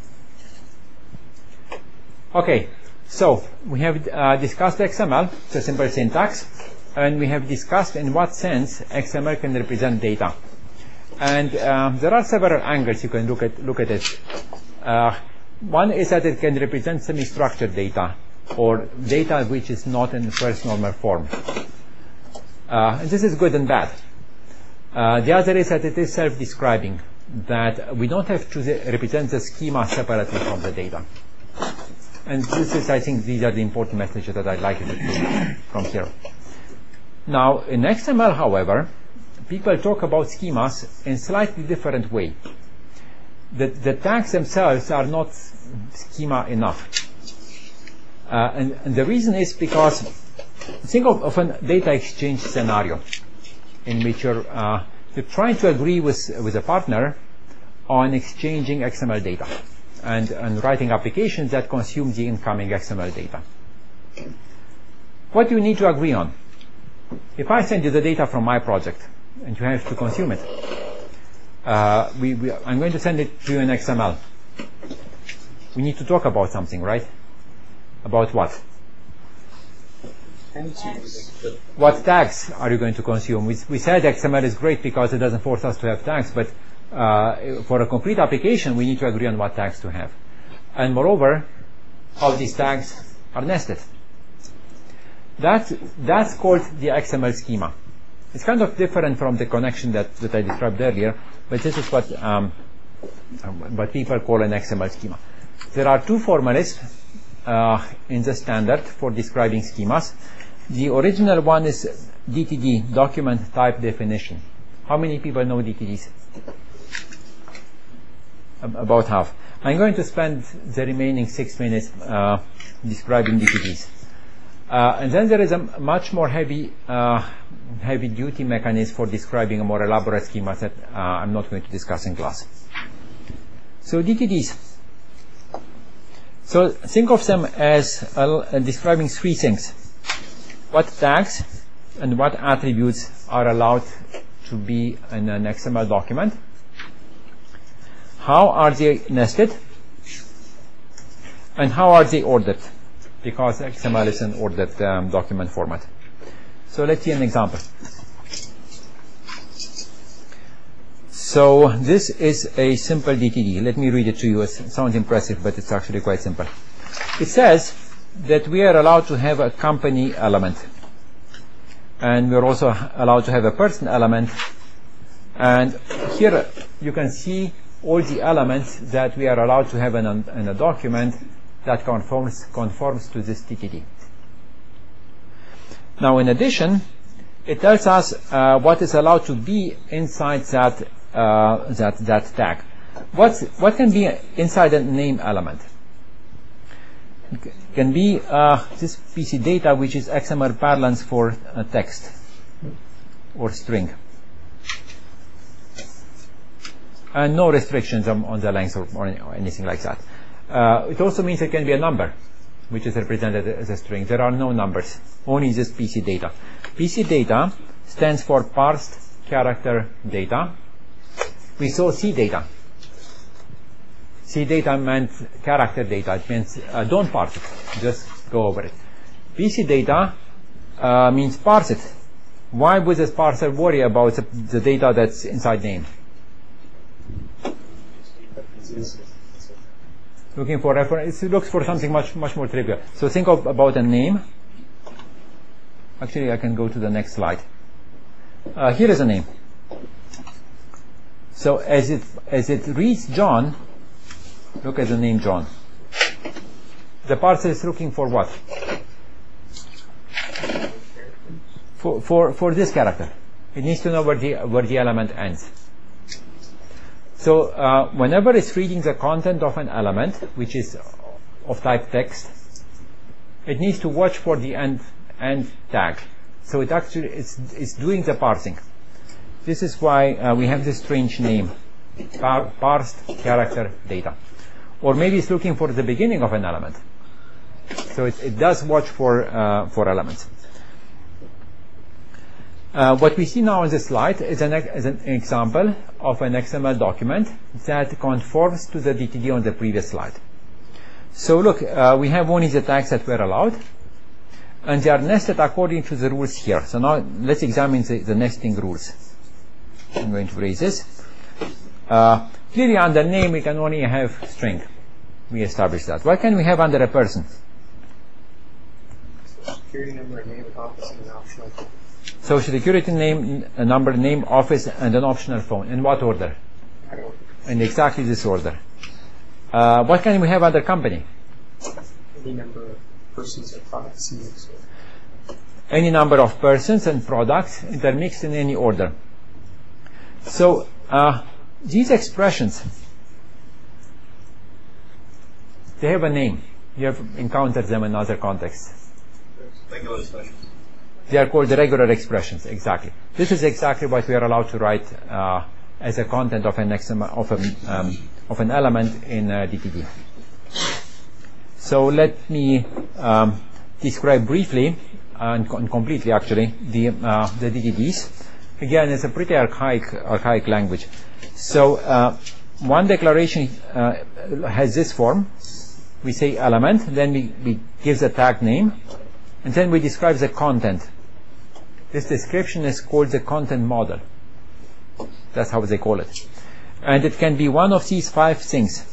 Okay, so we have discussed XML, it's a simple syntax, and we have discussed in what sense XML can represent data. And there are several angles you can look at it. One is that it can represent semi-structured data, or data which is not in first normal form. And this is good and bad. The other is that it is self-describing. that we don't have to represent the schema separately from the data. And this is, I think, these are the important messages that I'd like you to take from here. Now, in XML, however, people talk about schemas in slightly different way. The tags themselves are not schema enough. And the reason is because think of a data exchange scenario in which you're trying to agree with a partner on exchanging XML data and writing applications that consume the incoming XML data. What do you need to agree on? If I send you the data from my project and you have to consume it, I'm going to send it to you in XML. We need to talk about something, right? About what? What tags are you going to consume? We said XML is great because it doesn't force us to have tags, but for a concrete application, we need to agree on what tags to have. And moreover, how these tags are nested. That's called the XML schema. It's kind of different from the connection that I described earlier, but this is what people call an XML schema. There are two formulas in the standard for describing schemas. The original one is DTD, Document Type Definition. How many people know DTDs? About half. I'm going to spend the remaining 6 minutes describing DTDs. And then there is a much more heavy duty mechanism for describing a more elaborate schema that I'm not going to discuss in class. So DTDs. So think of them as describing three things. What tags and what attributes are allowed to be in an XML document. How are they nested? And how are they ordered? Because XML is an ordered document format. So let's see an example. So this is a simple DTD. Let me read it to you. It sounds impressive, but it's actually quite simple. It says that we are allowed to have a company element. And we're also allowed to have a person element. And here you can see all the elements that we are allowed to have in a document that conforms to this DTD. Now, in addition, it tells us what is allowed to be inside that tag. What can be inside a name element? It can be this PC data, which is XML parlance for text or string, and no restrictions on the length or anything like that. It also means it can be a number, which is represented as a string. There are no numbers, only this PC data. PC data stands for parsed character data. We saw C data. C data meant character data. It means don't parse it, just go over it. PC data means parse it. Why would this parser worry about the data that's inside name? Looking for reference, it looks for something much more trivial. So think about a name. Actually, I can go to the next slide. Here is a name. So as it reads John, look at the name John. The parser is looking for what? For this character. It needs to know where the element ends. So whenever it's reading the content of an element, which is of type text, it needs to watch for the end tag. So it actually it's doing the parsing. This is why we have this strange name, parsed character data. Or maybe it's looking for the beginning of an element. So it does watch for elements. What we see now on this slide is an example of an XML document that conforms to the DTD on the previous slide. So look, we have only the tags that were allowed, and they are nested according to the rules here. So now let's examine the nesting rules. I'm going to erase this. Clearly under name we can only have string. We established that. What can we have under a person? Security number, name, office, and an optional phone. Social security name, a number, name, office, and an optional phone. In what order? in exactly this order. What can we have under company? Any number of persons or products in this order. Any number of persons and products intermixed in any order. So these expressions, they have a name. You have encountered them in other contexts. Regular expressions. They are called the regular expressions. Exactly. This is exactly what we are allowed to write as a content of an element in DTD. So let me describe briefly and completely actually the DTDs. Again, it's a pretty archaic language. So one declaration has this form. We say element, then we give the tag name, and then we describe the content. This description is called the content model. That's how they call it. And it can be one of these 5 things.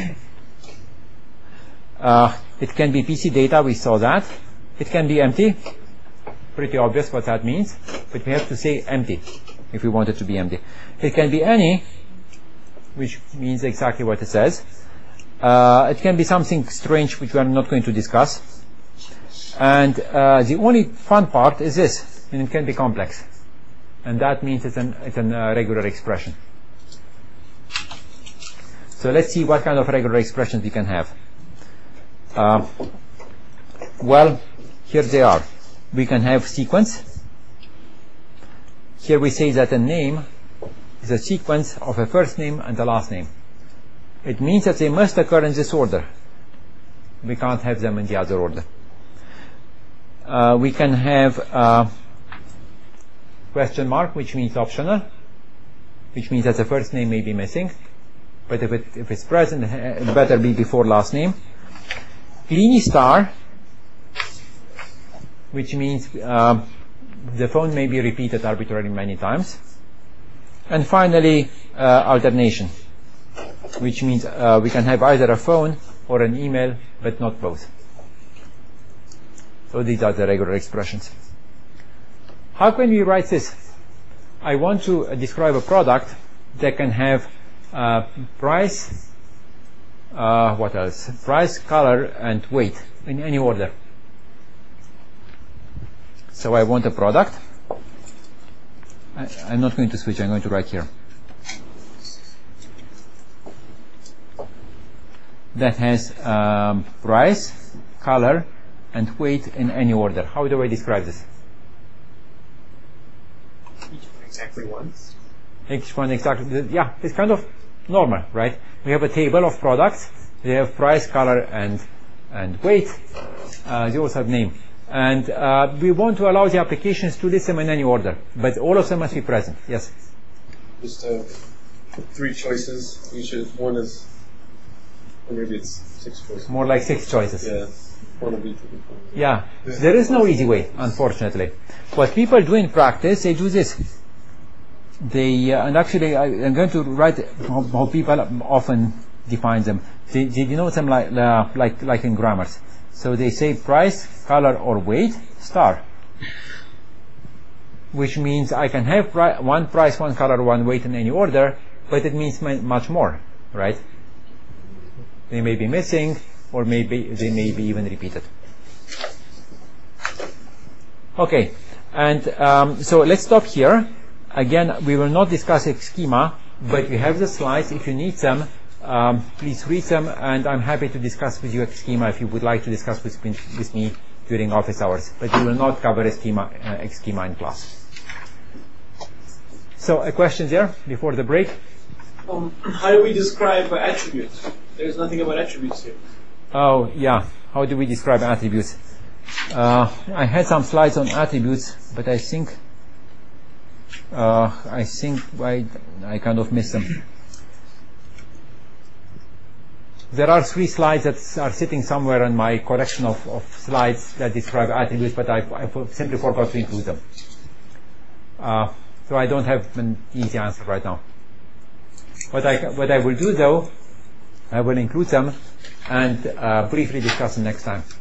It can be PC data, we saw that. It can be empty. Pretty obvious what that means, but we have to say empty if we want it to be empty. It can be any, which means exactly what it says. It can be something strange which we are not going to discuss. And the only fun part is this, and it can be complex. And that means it's a regular expression. So let's see what kind of regular expressions we can have. Well, here they are. We can have sequence. Here we say that a name is a sequence of a first name and a last name. It means that they must occur in this order. We can't have them in the other order. We can have question mark, which means optional, which means that the first name may be missing, but if it's present, it better be before last name. Greeny star, which means the phone may be repeated arbitrarily many times. And finally, alternation, which means we can have either a phone or an email, but not both. So these are the regular expressions. How can we write this? I want to describe a product that can have price, what else? Price, color, and weight in any order. So I want a product. I'm not going to switch, I'm going to write here. That has price, color, and weight in any order. How do I describe this? Each one exactly once. Each one exactly, yeah, it's kind of normal, right? We have a table of products. They have price, color, and weight. They also have name. And we want to allow the applications to list them in any order, but all of them must be present. Yes? Just 3 choices. One is, or maybe it's 6 choices. More like 6 choices. Yeah. One of each. Yeah. There is no easy way, unfortunately. What people do in practice, they do this. They and actually, I'm going to write how people often define them. They denote them like in grammars. So they say price, color, or weight, star. Which means I can have one price, one color, one weight in any order, but it means much more, right? They may be missing, or maybe they may be even repeated. Okay, and so let's stop here. Again, we will not discuss a schema, but we have the slides. If you need them, please read them, and I'm happy to discuss with you a schema if you would like to discuss with me during office hours. But we will not cover a schema in class. So, a question there before the break? How do we describe attributes? There's nothing about attributes here. Oh, yeah. How do we describe attributes? I had some slides on attributes, but I think I kind of missed them. There are 3 slides that are sitting somewhere in my collection of slides that describe attributes, but I simply forgot to include them. So I don't have an easy answer right now. What I will do though, I will include them and briefly discuss them next time.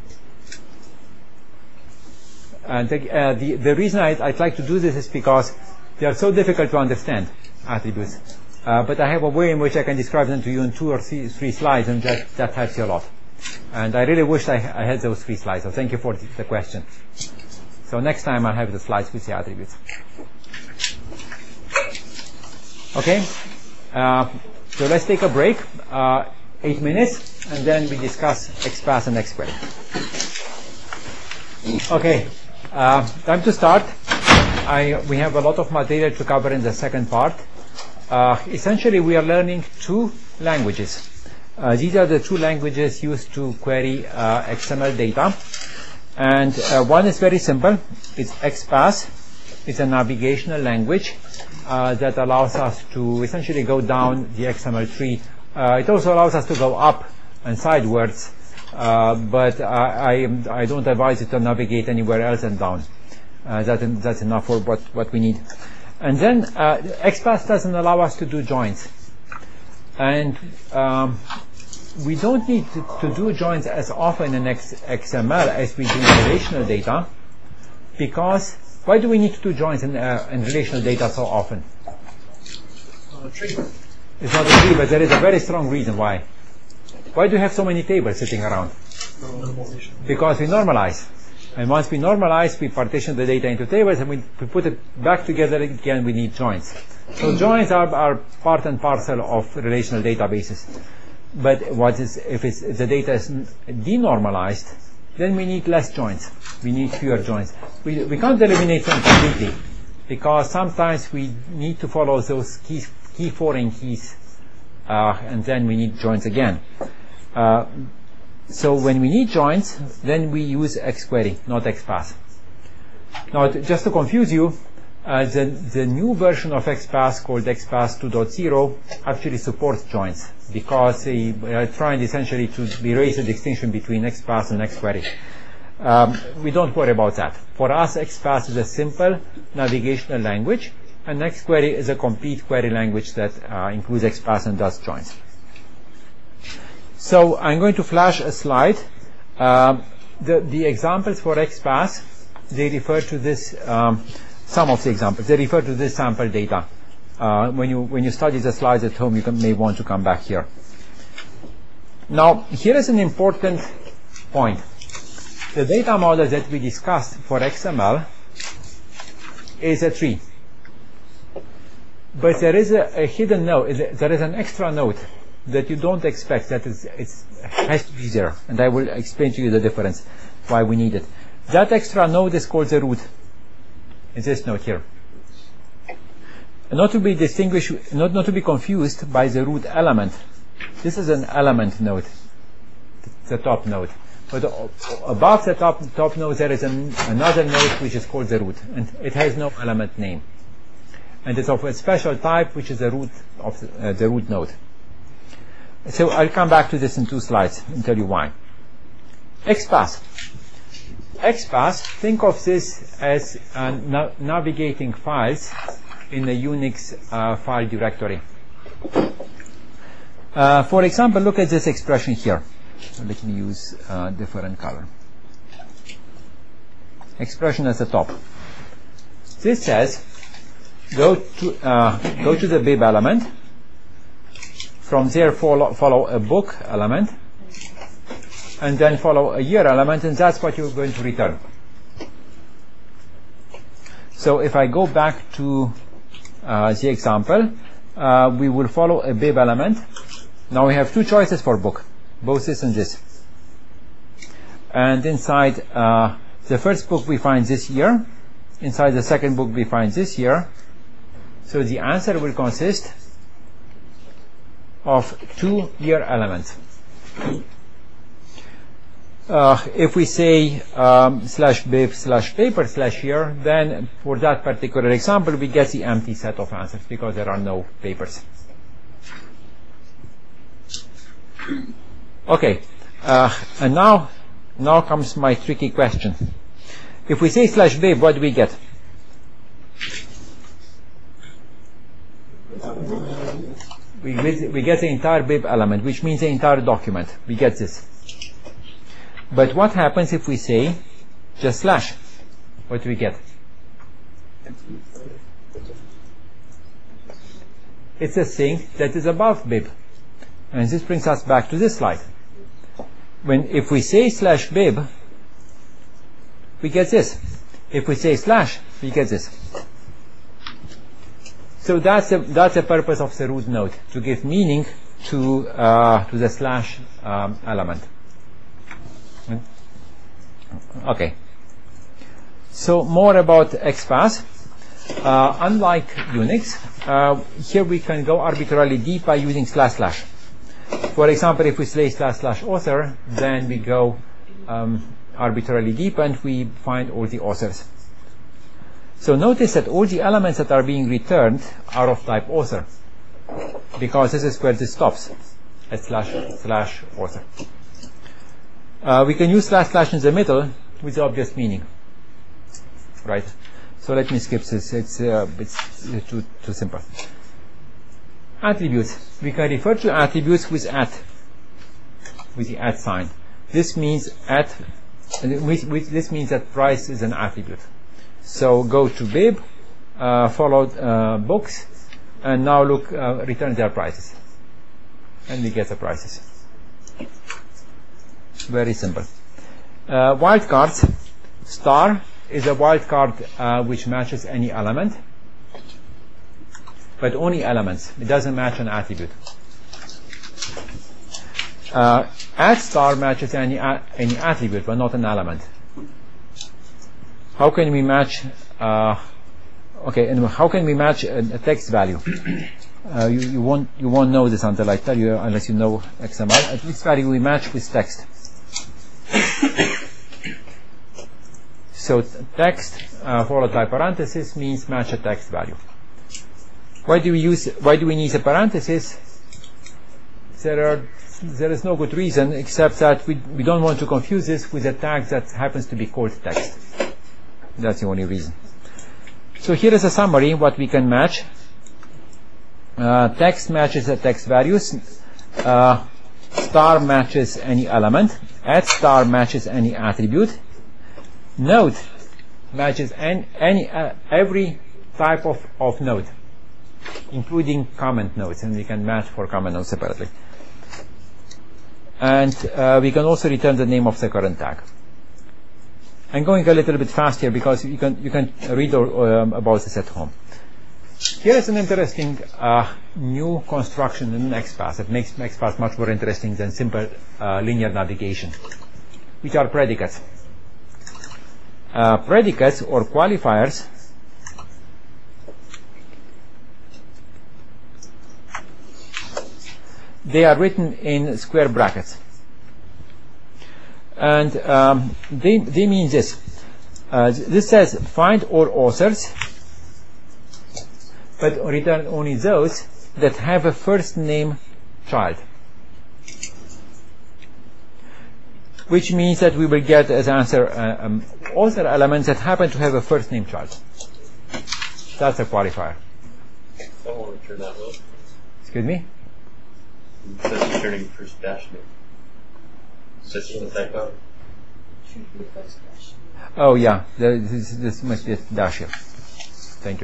And the reason I'd like to do this is because they are so difficult to understand, attributes. but I have a way in which I can describe them to you in 2 or 3 slides, and that helps you a lot. And I really wish I had those 3 slides, so thank you for the question. So next time I'll have the slides with the attributes. Okay, so let's take a break, 8 minutes, and then we discuss XPath and XQuery. Okay, time to start. We have a lot of material to cover in the second part. Essentially, we are learning 2 languages. These are the 2 languages used to query XML data. And one is very simple. It's XPath. It's a navigational language that allows us to essentially go down the XML tree. It also allows us to go up and sidewards, but I don't advise it to navigate anywhere else and down. That's enough for what we need. And then XPath doesn't allow us to do joins. And we don't need to do joins as often in XML as we do in relational data, because why do we need to do joins in relational data so often? It's not a tree, but there is a very strong reason why. Why do you have so many tables sitting around? Because we normalize. And once we normalize, we partition the data into tables, and we put it back together again, we need joins. So joins are part and parcel of relational databases. But if the data is denormalized, then we need less joins. We need fewer joins. We can't eliminate them completely, because sometimes we need to follow those key foreign keys, and then we need joins again. So when we need joins, then we use XQuery, not XPath. Now, just to confuse you, the new version of XPath, called XPath 2.0, actually supports joins, because they are trying essentially to erase the distinction between XPath and XQuery. We don't worry about that. For us, XPath is a simple navigational language, and XQuery is a complete query language that includes XPath and does joins. So I'm going to flash a slide. The examples for XPath, they refer to this. Some of the examples, they refer to this sample data. When you study the slides at home, you may want to come back here. Now, here is an important point. The data model that we discussed for XML is a tree. But there is a hidden node, there is an extra node that you don't expect, that it has to be there. And I will explain to you the difference, why we need it. That extra node is called the root. It's this node here. And not to be distinguished, not to be confused by the root element. This is an element node, the top node. But above the top node there is another node which is called the root, and it has no element name. And it's of a special type, which is the root of the root node. So I'll come back to this in 2 slides and tell you why. XPath. XPath, think of this as navigating files in a Unix file directory. For example, look at this expression here. So let me use a different color. Expression at the top. This says, go to the bib element. From there, follow a book element, and then follow a year element, and that's what you're going to return. So if I go back to the example, we will follow a bib element. Now we have 2 choices for book, both this and this. And inside the first book we find this year, inside the second book we find this year. So the answer will consist of 2 year elements. If we say /bib/paper/year, then for that particular example we get the empty set of answers because there are no papers. Okay, and now comes my tricky question. If we say /bib, what do we get? We get the entire bib element, which means the entire document. We get this. But what happens if we say just slash? What do we get? it's a thing that is above bib. And this brings us back to this slide. If we say /bib, we get this. If we say slash, we get this. So that's the purpose of the root node, to give meaning to the slash element. Okay. So more about XPath. Unlike Unix, here we can go arbitrarily deep by using //. For example, if we say //author, then we go arbitrarily deep and we find all the authors. So notice that all the elements that are being returned are of type author, because this is where this stops at /author. We can use // in the middle with the obvious meaning, right? So let me skip this. It's too simple. Attributes. We can refer to attributes with the at sign. This means this means that price is an attribute. So go to bib, follow books, and now look, return their prices, and we get the prices. Very simple. Wildcards. Star is a wildcard which matches any element, but only elements. It doesn't match an attribute. Add star matches any attribute, but not an element. How can we match? And how can we match a text value? You won't know this until I tell you, unless you know XML. A text value we match with text. So text followed by parenthesis means match a text value. Why do we need a parenthesis? There is no good reason except that we don't want to confuse this with a tag that happens to be called text. That's the only reason. So here is a summary what we can match. Text matches the text values. Star matches any element. Add star matches any attribute. Node matches every type of node, including comment nodes, and we can match for comment nodes separately. And we can also return the name of the current tag. I'm going a little bit fast here because you can read about this at home. Here is an interesting new construction in XPath that makes XPath much more interesting than simple linear navigation, which are predicates. Predicates or qualifiers they are written in square brackets, and they mean this. This says find all authors, but return only those that have a first name child, which means that we will get as answer author elements that happen to have a first name child. That's a qualifier. I won't return that well. Excuse me? It says returning first dash name. Such as a typo. Oh yeah, this must be a dash here. Thank you.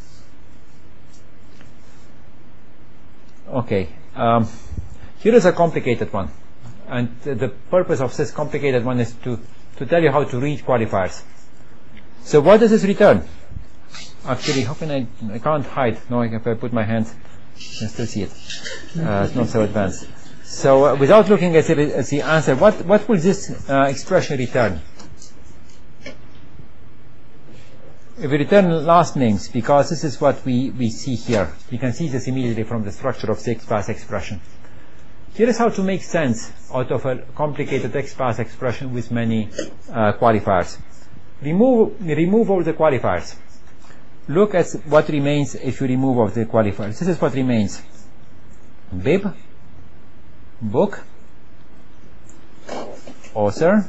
Okay, here is a complicated one, and the purpose of this complicated one is to tell you how to read qualifiers. So what does this return? Actually, how can I can't hide. No, if I put my hand, you can still see it. It's not so advanced. So without looking at the answer, what will this expression return? If we return last names, because this is what we see here. You can see this immediately from the structure of the XPath expression. Here is how to make sense out of a complicated XPath expression with many qualifiers. Remove all the qualifiers. Look at what remains if you remove all the qualifiers. This is what remains. Bib, book, author,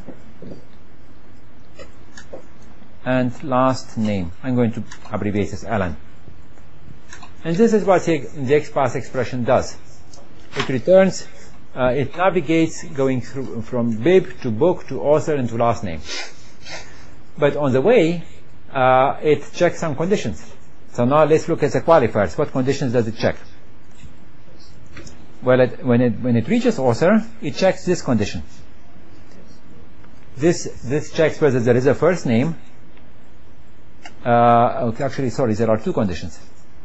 and last name. I'm going to abbreviate this Alan. And this is what the XPath expression does. It returns, it navigates going through from bib to book to author and to last name. But on the way, it checks some conditions. So now let's look at the qualifiers. What conditions does it check? Well, when it reaches author, it checks this condition. This checks whether there is a first name. Actually, sorry, there are two conditions.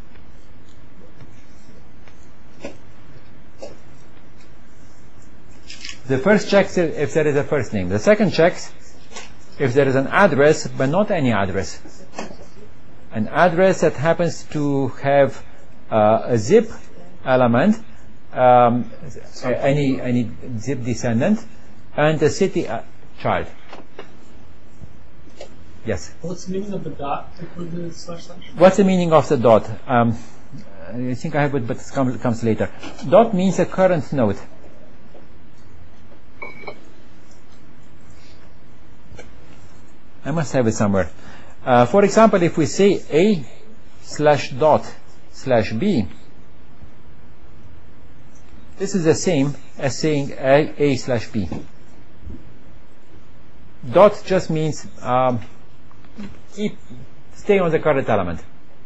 The first checks if there is a first name. The second checks if there is an address, but not any address. An address that happens to have a zip element, any zip descendant, and a city child. Yes? What's the meaning of the dot with the slash? What's the meaning of the dot? I think I have it, but it comes later. Dot means a current node. I must have it somewhere. For example, if we say A/dot/B, this is the same as saying A/B. Dot just means stay on the current element.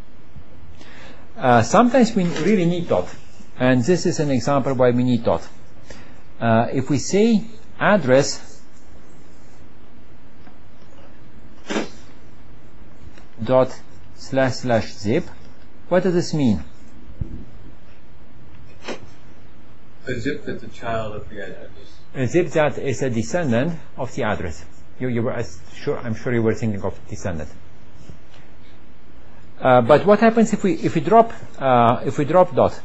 Sometimes we really need dot, and this is an example why we need dot. If we say address dot //zip, what does this mean? A zip that's a child of the address. A zip that is a descendant of the address. I'm sure you were thinking of descendant. But what happens if we drop dot?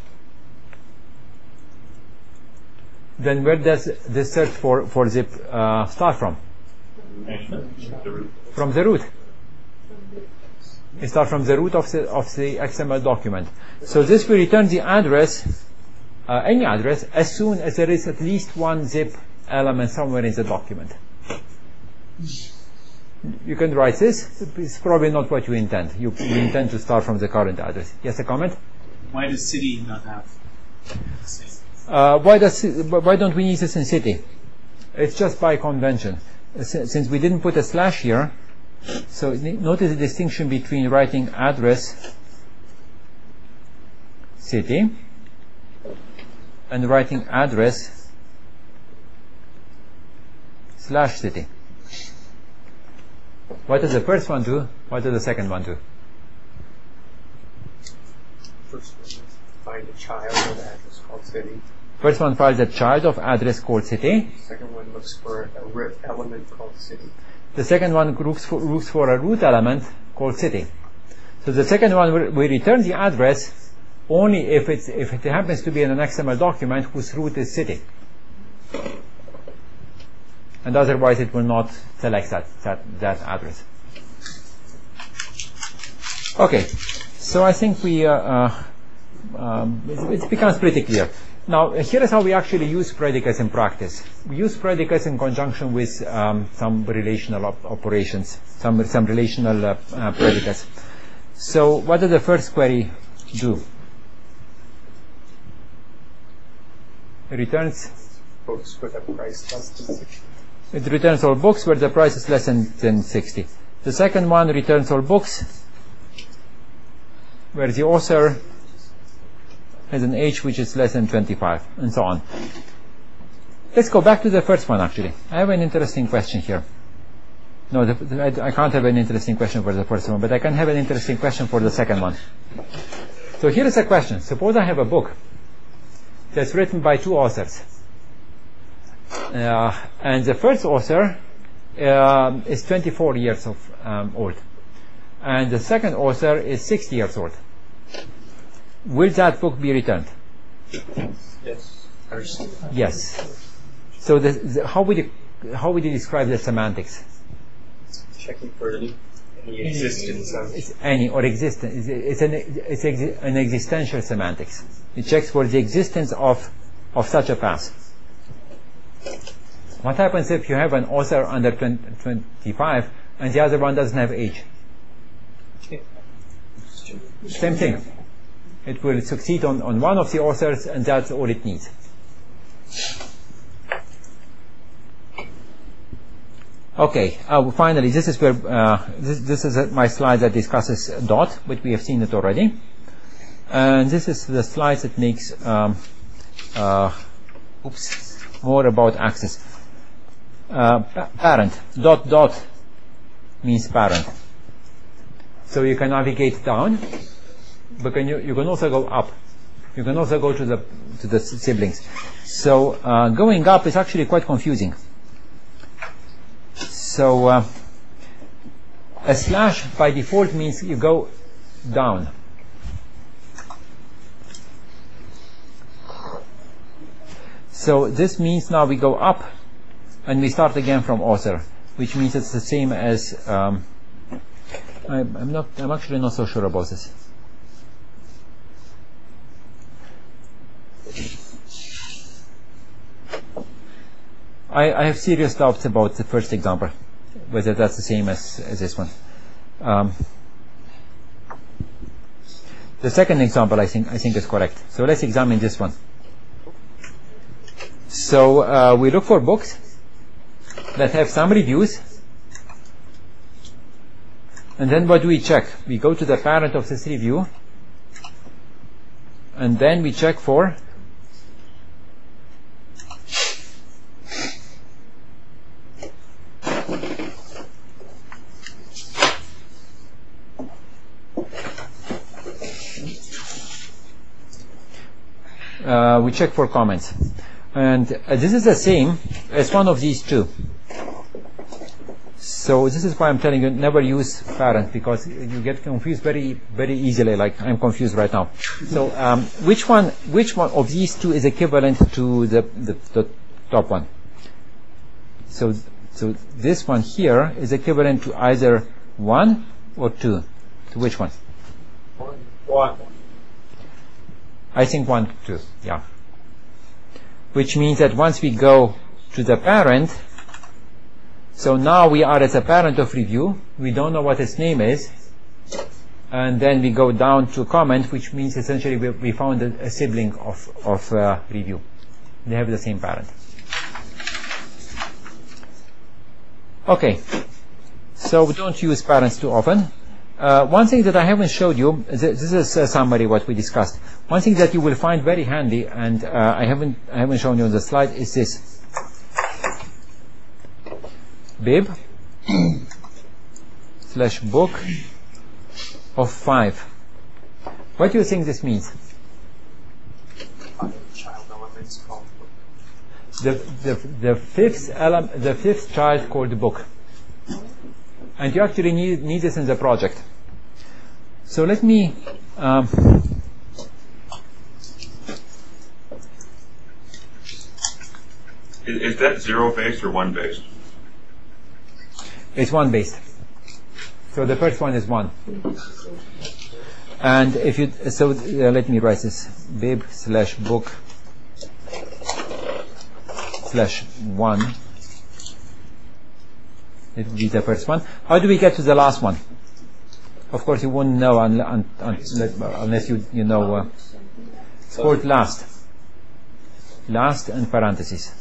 Then where does the search for zip start from? From the root. It starts from the root of the XML document. So this will return the address, any address, as soon as there is at least one zip element somewhere in the document. You can write this. It's probably not what you intend. You intend to start from the current address. Yes, a comment? Why does city not have? Why don't we need this in city? It's just by convention. Since we didn't put a slash here, so notice the distinction between writing address city and writing address /city. What does the first one do? What does the second one do? First one is find a child of address called city. First one finds a child of address called city. Second one looks for a root element called city. The second one looks for a root element called city. So the second one will return the address only if it happens to be in an XML document whose root is city. And otherwise it will not select that address. Okay, so I think it becomes pretty clear. Now, here is how we actually use predicates in practice. We use predicates in conjunction with some relational operations, some relational predicates. So, what does the first query do? It returns books with a price less than 60. It returns all books where the price is less than 60. The second one returns all books where the author has an age which is less than 25, and so on. Let's go back to the first one, actually. I have an interesting question here. No, I can't have an interesting question for the first one, but I can have an interesting question for the second one. So here is a question. Suppose I have a book that's written by two authors. And the first author is 24 years old. And the second author is 60 years old. Will that book be returned? Yes. Yes. So how would you describe the semantics? Checking for any existence of any or existence. It's an existential semantics. It checks for the existence of such a path. What happens if you have an author under 25 and the other one doesn't have age? Same thing. It will succeed on one of the authors, and that's all it needs. Okay. Finally, this is where this is my slide that discusses dot, but we have seen it already. And this is the slide that makes more about access. Parent, dot means parent. So you can navigate down, but you can also go up. You can also go to the siblings. So going up is actually quite confusing. So a slash by default means you go down. So this means now we go up and we start again from author, which means it's the same as I'm actually not so sure about this. I have serious doubts about the first example, whether that's the same as this one. The second example I think is correct. So let's examine this one. So we look for books that have some reviews, and then what do we check? We go to the parent of this review, and then we check for comments, and this is the same as one of these two. So this is why I'm telling you never use parent, because you get confused very easily, like I'm confused right now. So which one of these two is equivalent to the top one? So this one here is equivalent to either 1 or 2. To which one? 1. I think 1, 2, yeah. Which means that once we go to the parent, so now we are at the parent of review, we don't know what its name is, and then we go down to comment, which means essentially we found a sibling of review. They have the same parent. Okay, so we don't use parents too often. One thing that I haven't showed you, this is a summary what we discussed. One thing that you will find very handy, and I haven't shown you on the slide, is this. Bib / book of 5. What do you think this means? The fifth child called the book. And you actually need this in the project. So let me Is that 0 based or 1 based? It's 1 based. So the first one is 1. And if you let me write this: bib / book / 1. It would be the first one. How do we get to the last one? Of course, you won't know unless you know. It's called last. Last and parentheses.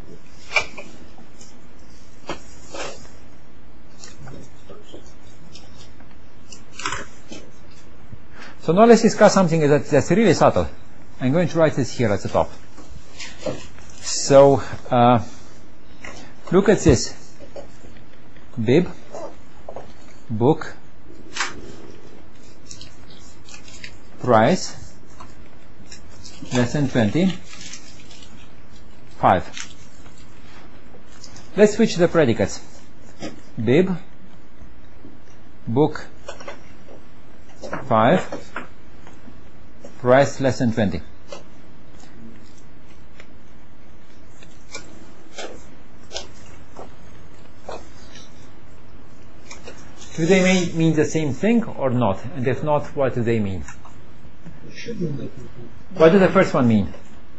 So now let's discuss something that's really subtle. I'm going to write this here at the top. So look at this. Bib, book, price, less than 20, 5. Let's switch the predicates. Bib, book, 5, price less than 20. Do they mean the same thing or not? And if not, what do they mean? What does the first one mean?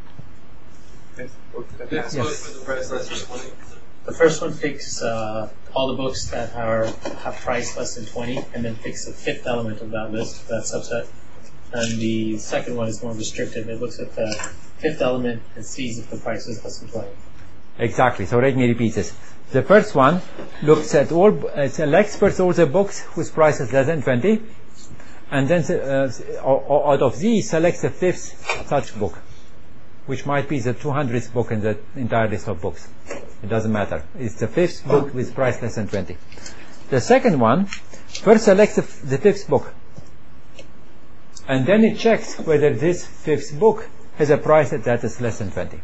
Yes. The first one takes all the books that have price less than 20, and then picks the fifth element of that list, that subset. And the second one is more restrictive. It looks at the fifth element and sees if the price is less than 20. Exactly. So let me repeat this. The first one looks at selects first all the books whose price is less than 20, and then out of these selects the fifth such book. which might be the 200th book in the entire list of books. It doesn't matter. It's the 5th book with price less than 20. The second one first selects the 5th book, and then it checks whether this 5th book has a price that is less than 20.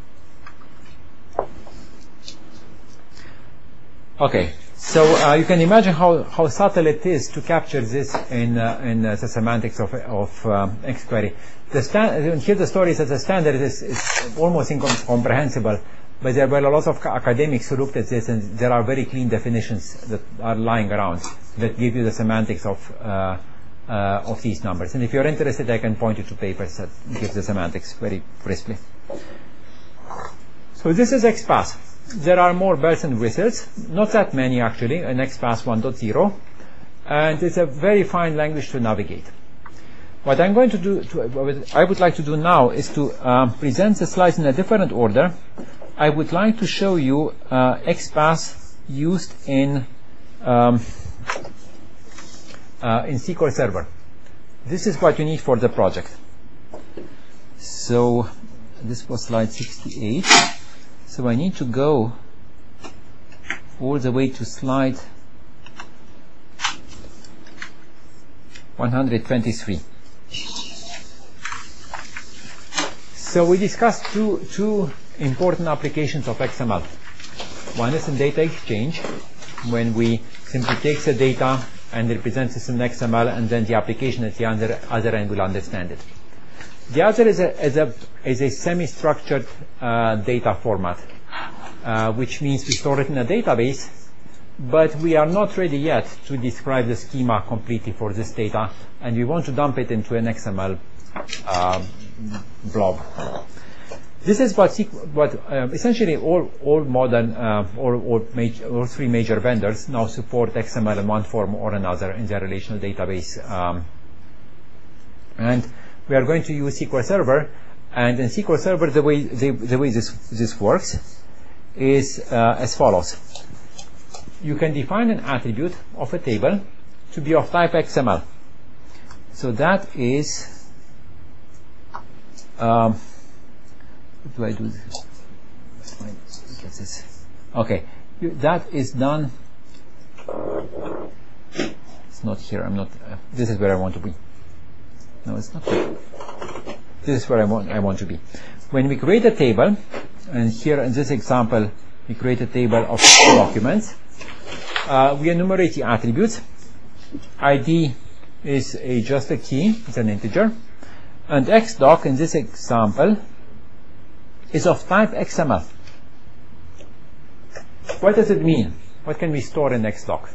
Okay, so you can imagine how subtle it is to capture this in the semantics of X-query. Here the story is that the standard is almost incomprehensible, but there were a lot of academics who looked at this, and there are very clean definitions that are lying around that give you the semantics of these numbers. And if you're interested, I can point you to papers that give the semantics very crisply. So this is XPath. There are more bells and whistles, not that many actually, in XPath 1.0, and it's a very fine language to navigate. What I'm going to do, I would like to do now is to present the slides in a different order. I would like to show you XPath used in SQL Server. This is what you need for the project. So this was slide 68. So I need to go all the way to slide 123. So we discussed two important applications of XML. One is in data exchange, when we simply take the data and represents it in XML, and then the application at the other end will understand it. The other is a semi-structured data format, which means we store it in a database, but we are not ready yet to describe the schema completely for this data, and we want to dump it into an XML blob. This is what essentially all modern all three major vendors now support XML in one form or another in their relational database, and we are going to use SQL Server. And in SQL Server, the way this works is as follows. You can define an attribute of a table to be of type XML. So that is what do I do? Get this. Okay, that is done. It's not here. I'm not. This is where I want to be. No, it's not. This is where I want to be. When we create a table, and here in this example, we create a table of documents. We enumerate the attributes. ID is just a key. It's an integer. And XDoc in this example is of type XML. What does it mean? What can we store in XDoc?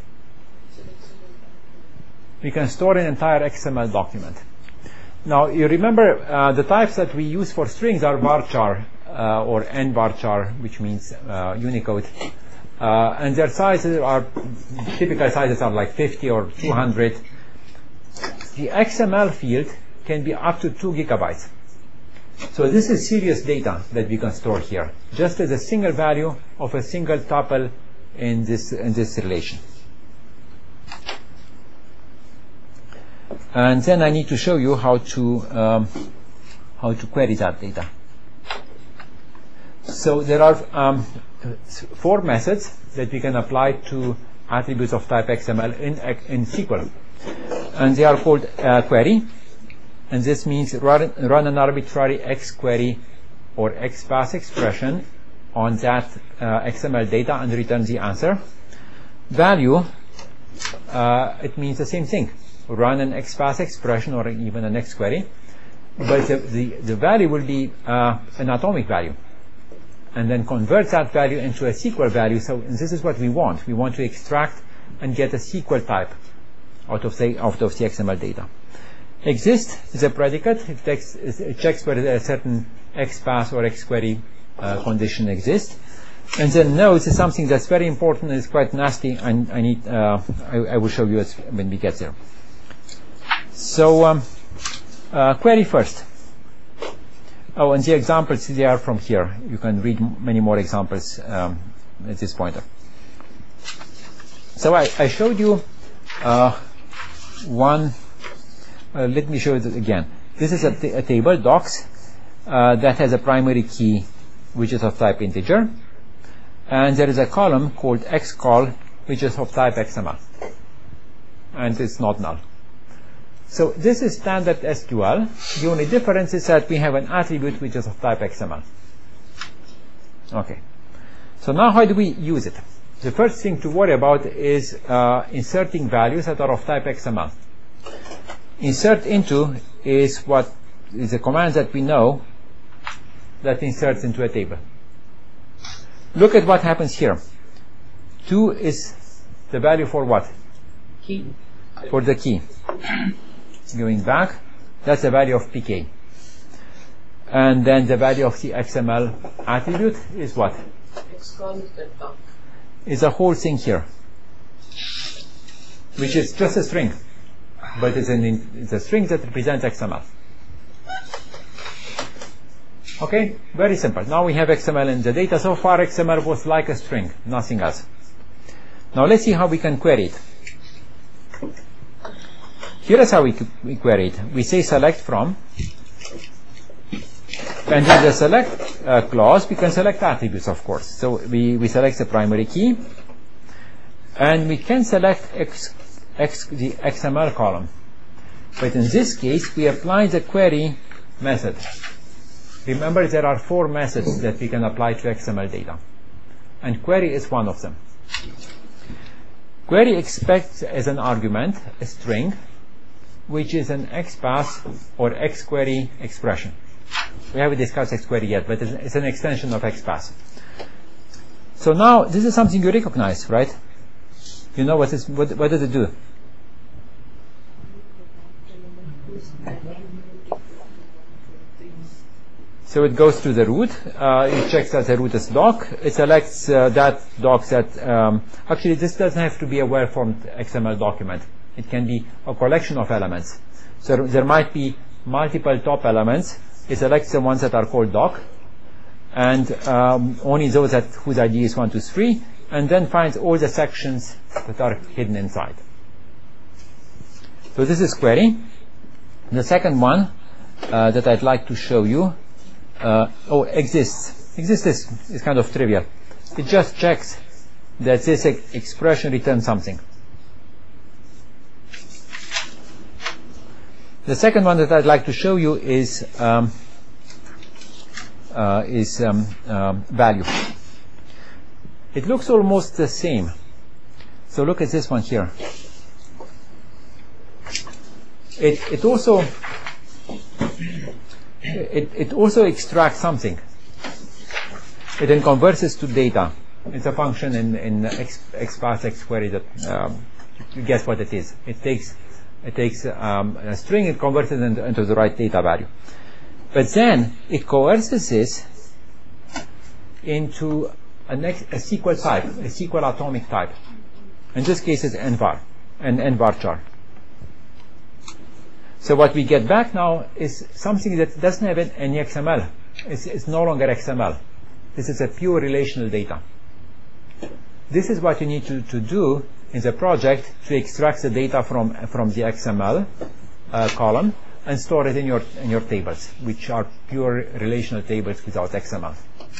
We can store an entire XML document. Now, you remember the types that we use for strings are varchar or nvarchar, which means Unicode. And their sizes are, typical sizes are like 50 or 200. The XML field can be up to 2 gigabytes. So this is serious data that we can store here, just as a single value of a single tuple in this relation. And then I need to show you how to query that data. So there are 4 methods that we can apply to attributes of type XML in SQL, and they are called query, and this means run an arbitrary XQuery or XPath expression on that XML data and return the answer. Value, it means the same thing. Run an XPath expression or even an XQuery, but the value will be an atomic value, and then convert that value into a SQL value. So this is what we want. We want to extract and get a SQL type out of the XML data. Exist is a predicate. It checks whether a certain XPath or XQuery condition exists. And then nodes is something that's very important and is quite nasty, and I will show you when we get there. So query first. Oh, and the examples, they are from here. You can read many more examples at this point. So I showed you one. Let me show it again. This is a table, docs, that has a primary key which is of type integer, and there is a column called xcol which is of type XML, and it's not null. So this is standard SQL. The only difference is that we have an attribute which is of type XML. Okay. So now how do we use it? The first thing to worry about is inserting values that are of type XML. Insert into is what is a command that we know that inserts into a table. Look at what happens here. 2 is the value for what? Key. For the key. Going back, that's the value of pk. And then the value of the XML attribute is what? Is a whole thing here, which is just a string, but it's a string that represents XML. Okay, very simple. Now we have XML in the data. So far XML was like a string, nothing else. Now let's see how we can query it. Here is how we query it. We say select from, and in the select clause we can select attributes, of course. So we select the primary key, and we can select the XML column. But in this case we apply the query method. Remember, there are 4 methods that we can apply to XML data, and query is one of them. Query expects as an argument a string which is an XPath or XQuery expression. We haven't discussed XQuery yet, but it's an extension of XPath. So now this is something you recognize, right? You know what does it do? So it goes to the root, it checks that the root is doc, it selects that doc that, actually this doesn't have to be a well-formed XML document. It can be a collection of elements. So there might be multiple top elements. It selects the ones that are called doc, and only those whose ID is 1, 2, 3, and then finds all the sections that are hidden inside. So this is query. The second one that I'd like to show you, exists. Exists is kind of trivial. It just checks that this expression returns something. The second one that I'd like to show you is value. It looks almost the same. So look at this one here. It also extracts something. It then converts it to data. It's a function in XPath XQuery that you guess what it is. It takes a string and converts it into the right data value. But then it coerces this into a SQL type, a SQL atomic type. In this case, it's nvar, an nvarchar. So what we get back now is something that doesn't have any XML. It's no longer XML. This is a pure relational data. This is what you need to do in the project to extract the data from the XML column and store it in your tables, which are pure relational tables without XML.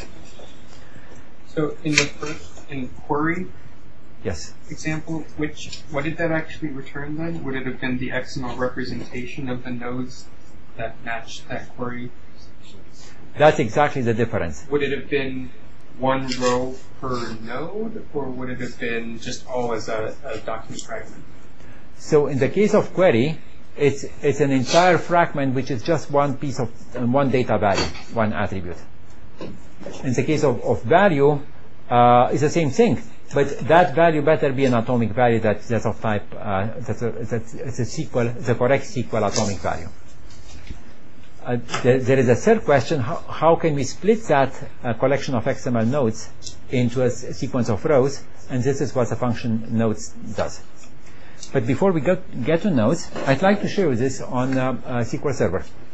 So in query, yes, example, what did that actually return then? Would it have been the XML representation of the nodes that matched that query? That's exactly the difference. Would it have been one row per node, or would it have been just all as a document fragment? So in the case of query, it's an entire fragment which is just one piece of one data value, one attribute. In the case of value, it's the same thing, but that value better be an atomic value that's of type it's a SQL, the correct SQL atomic value. There is a third question: how can we split that collection of XML nodes into a sequence of rows? And this is what the function nodes does. But before we get to nodes, I'd like to show you this on SQL Server.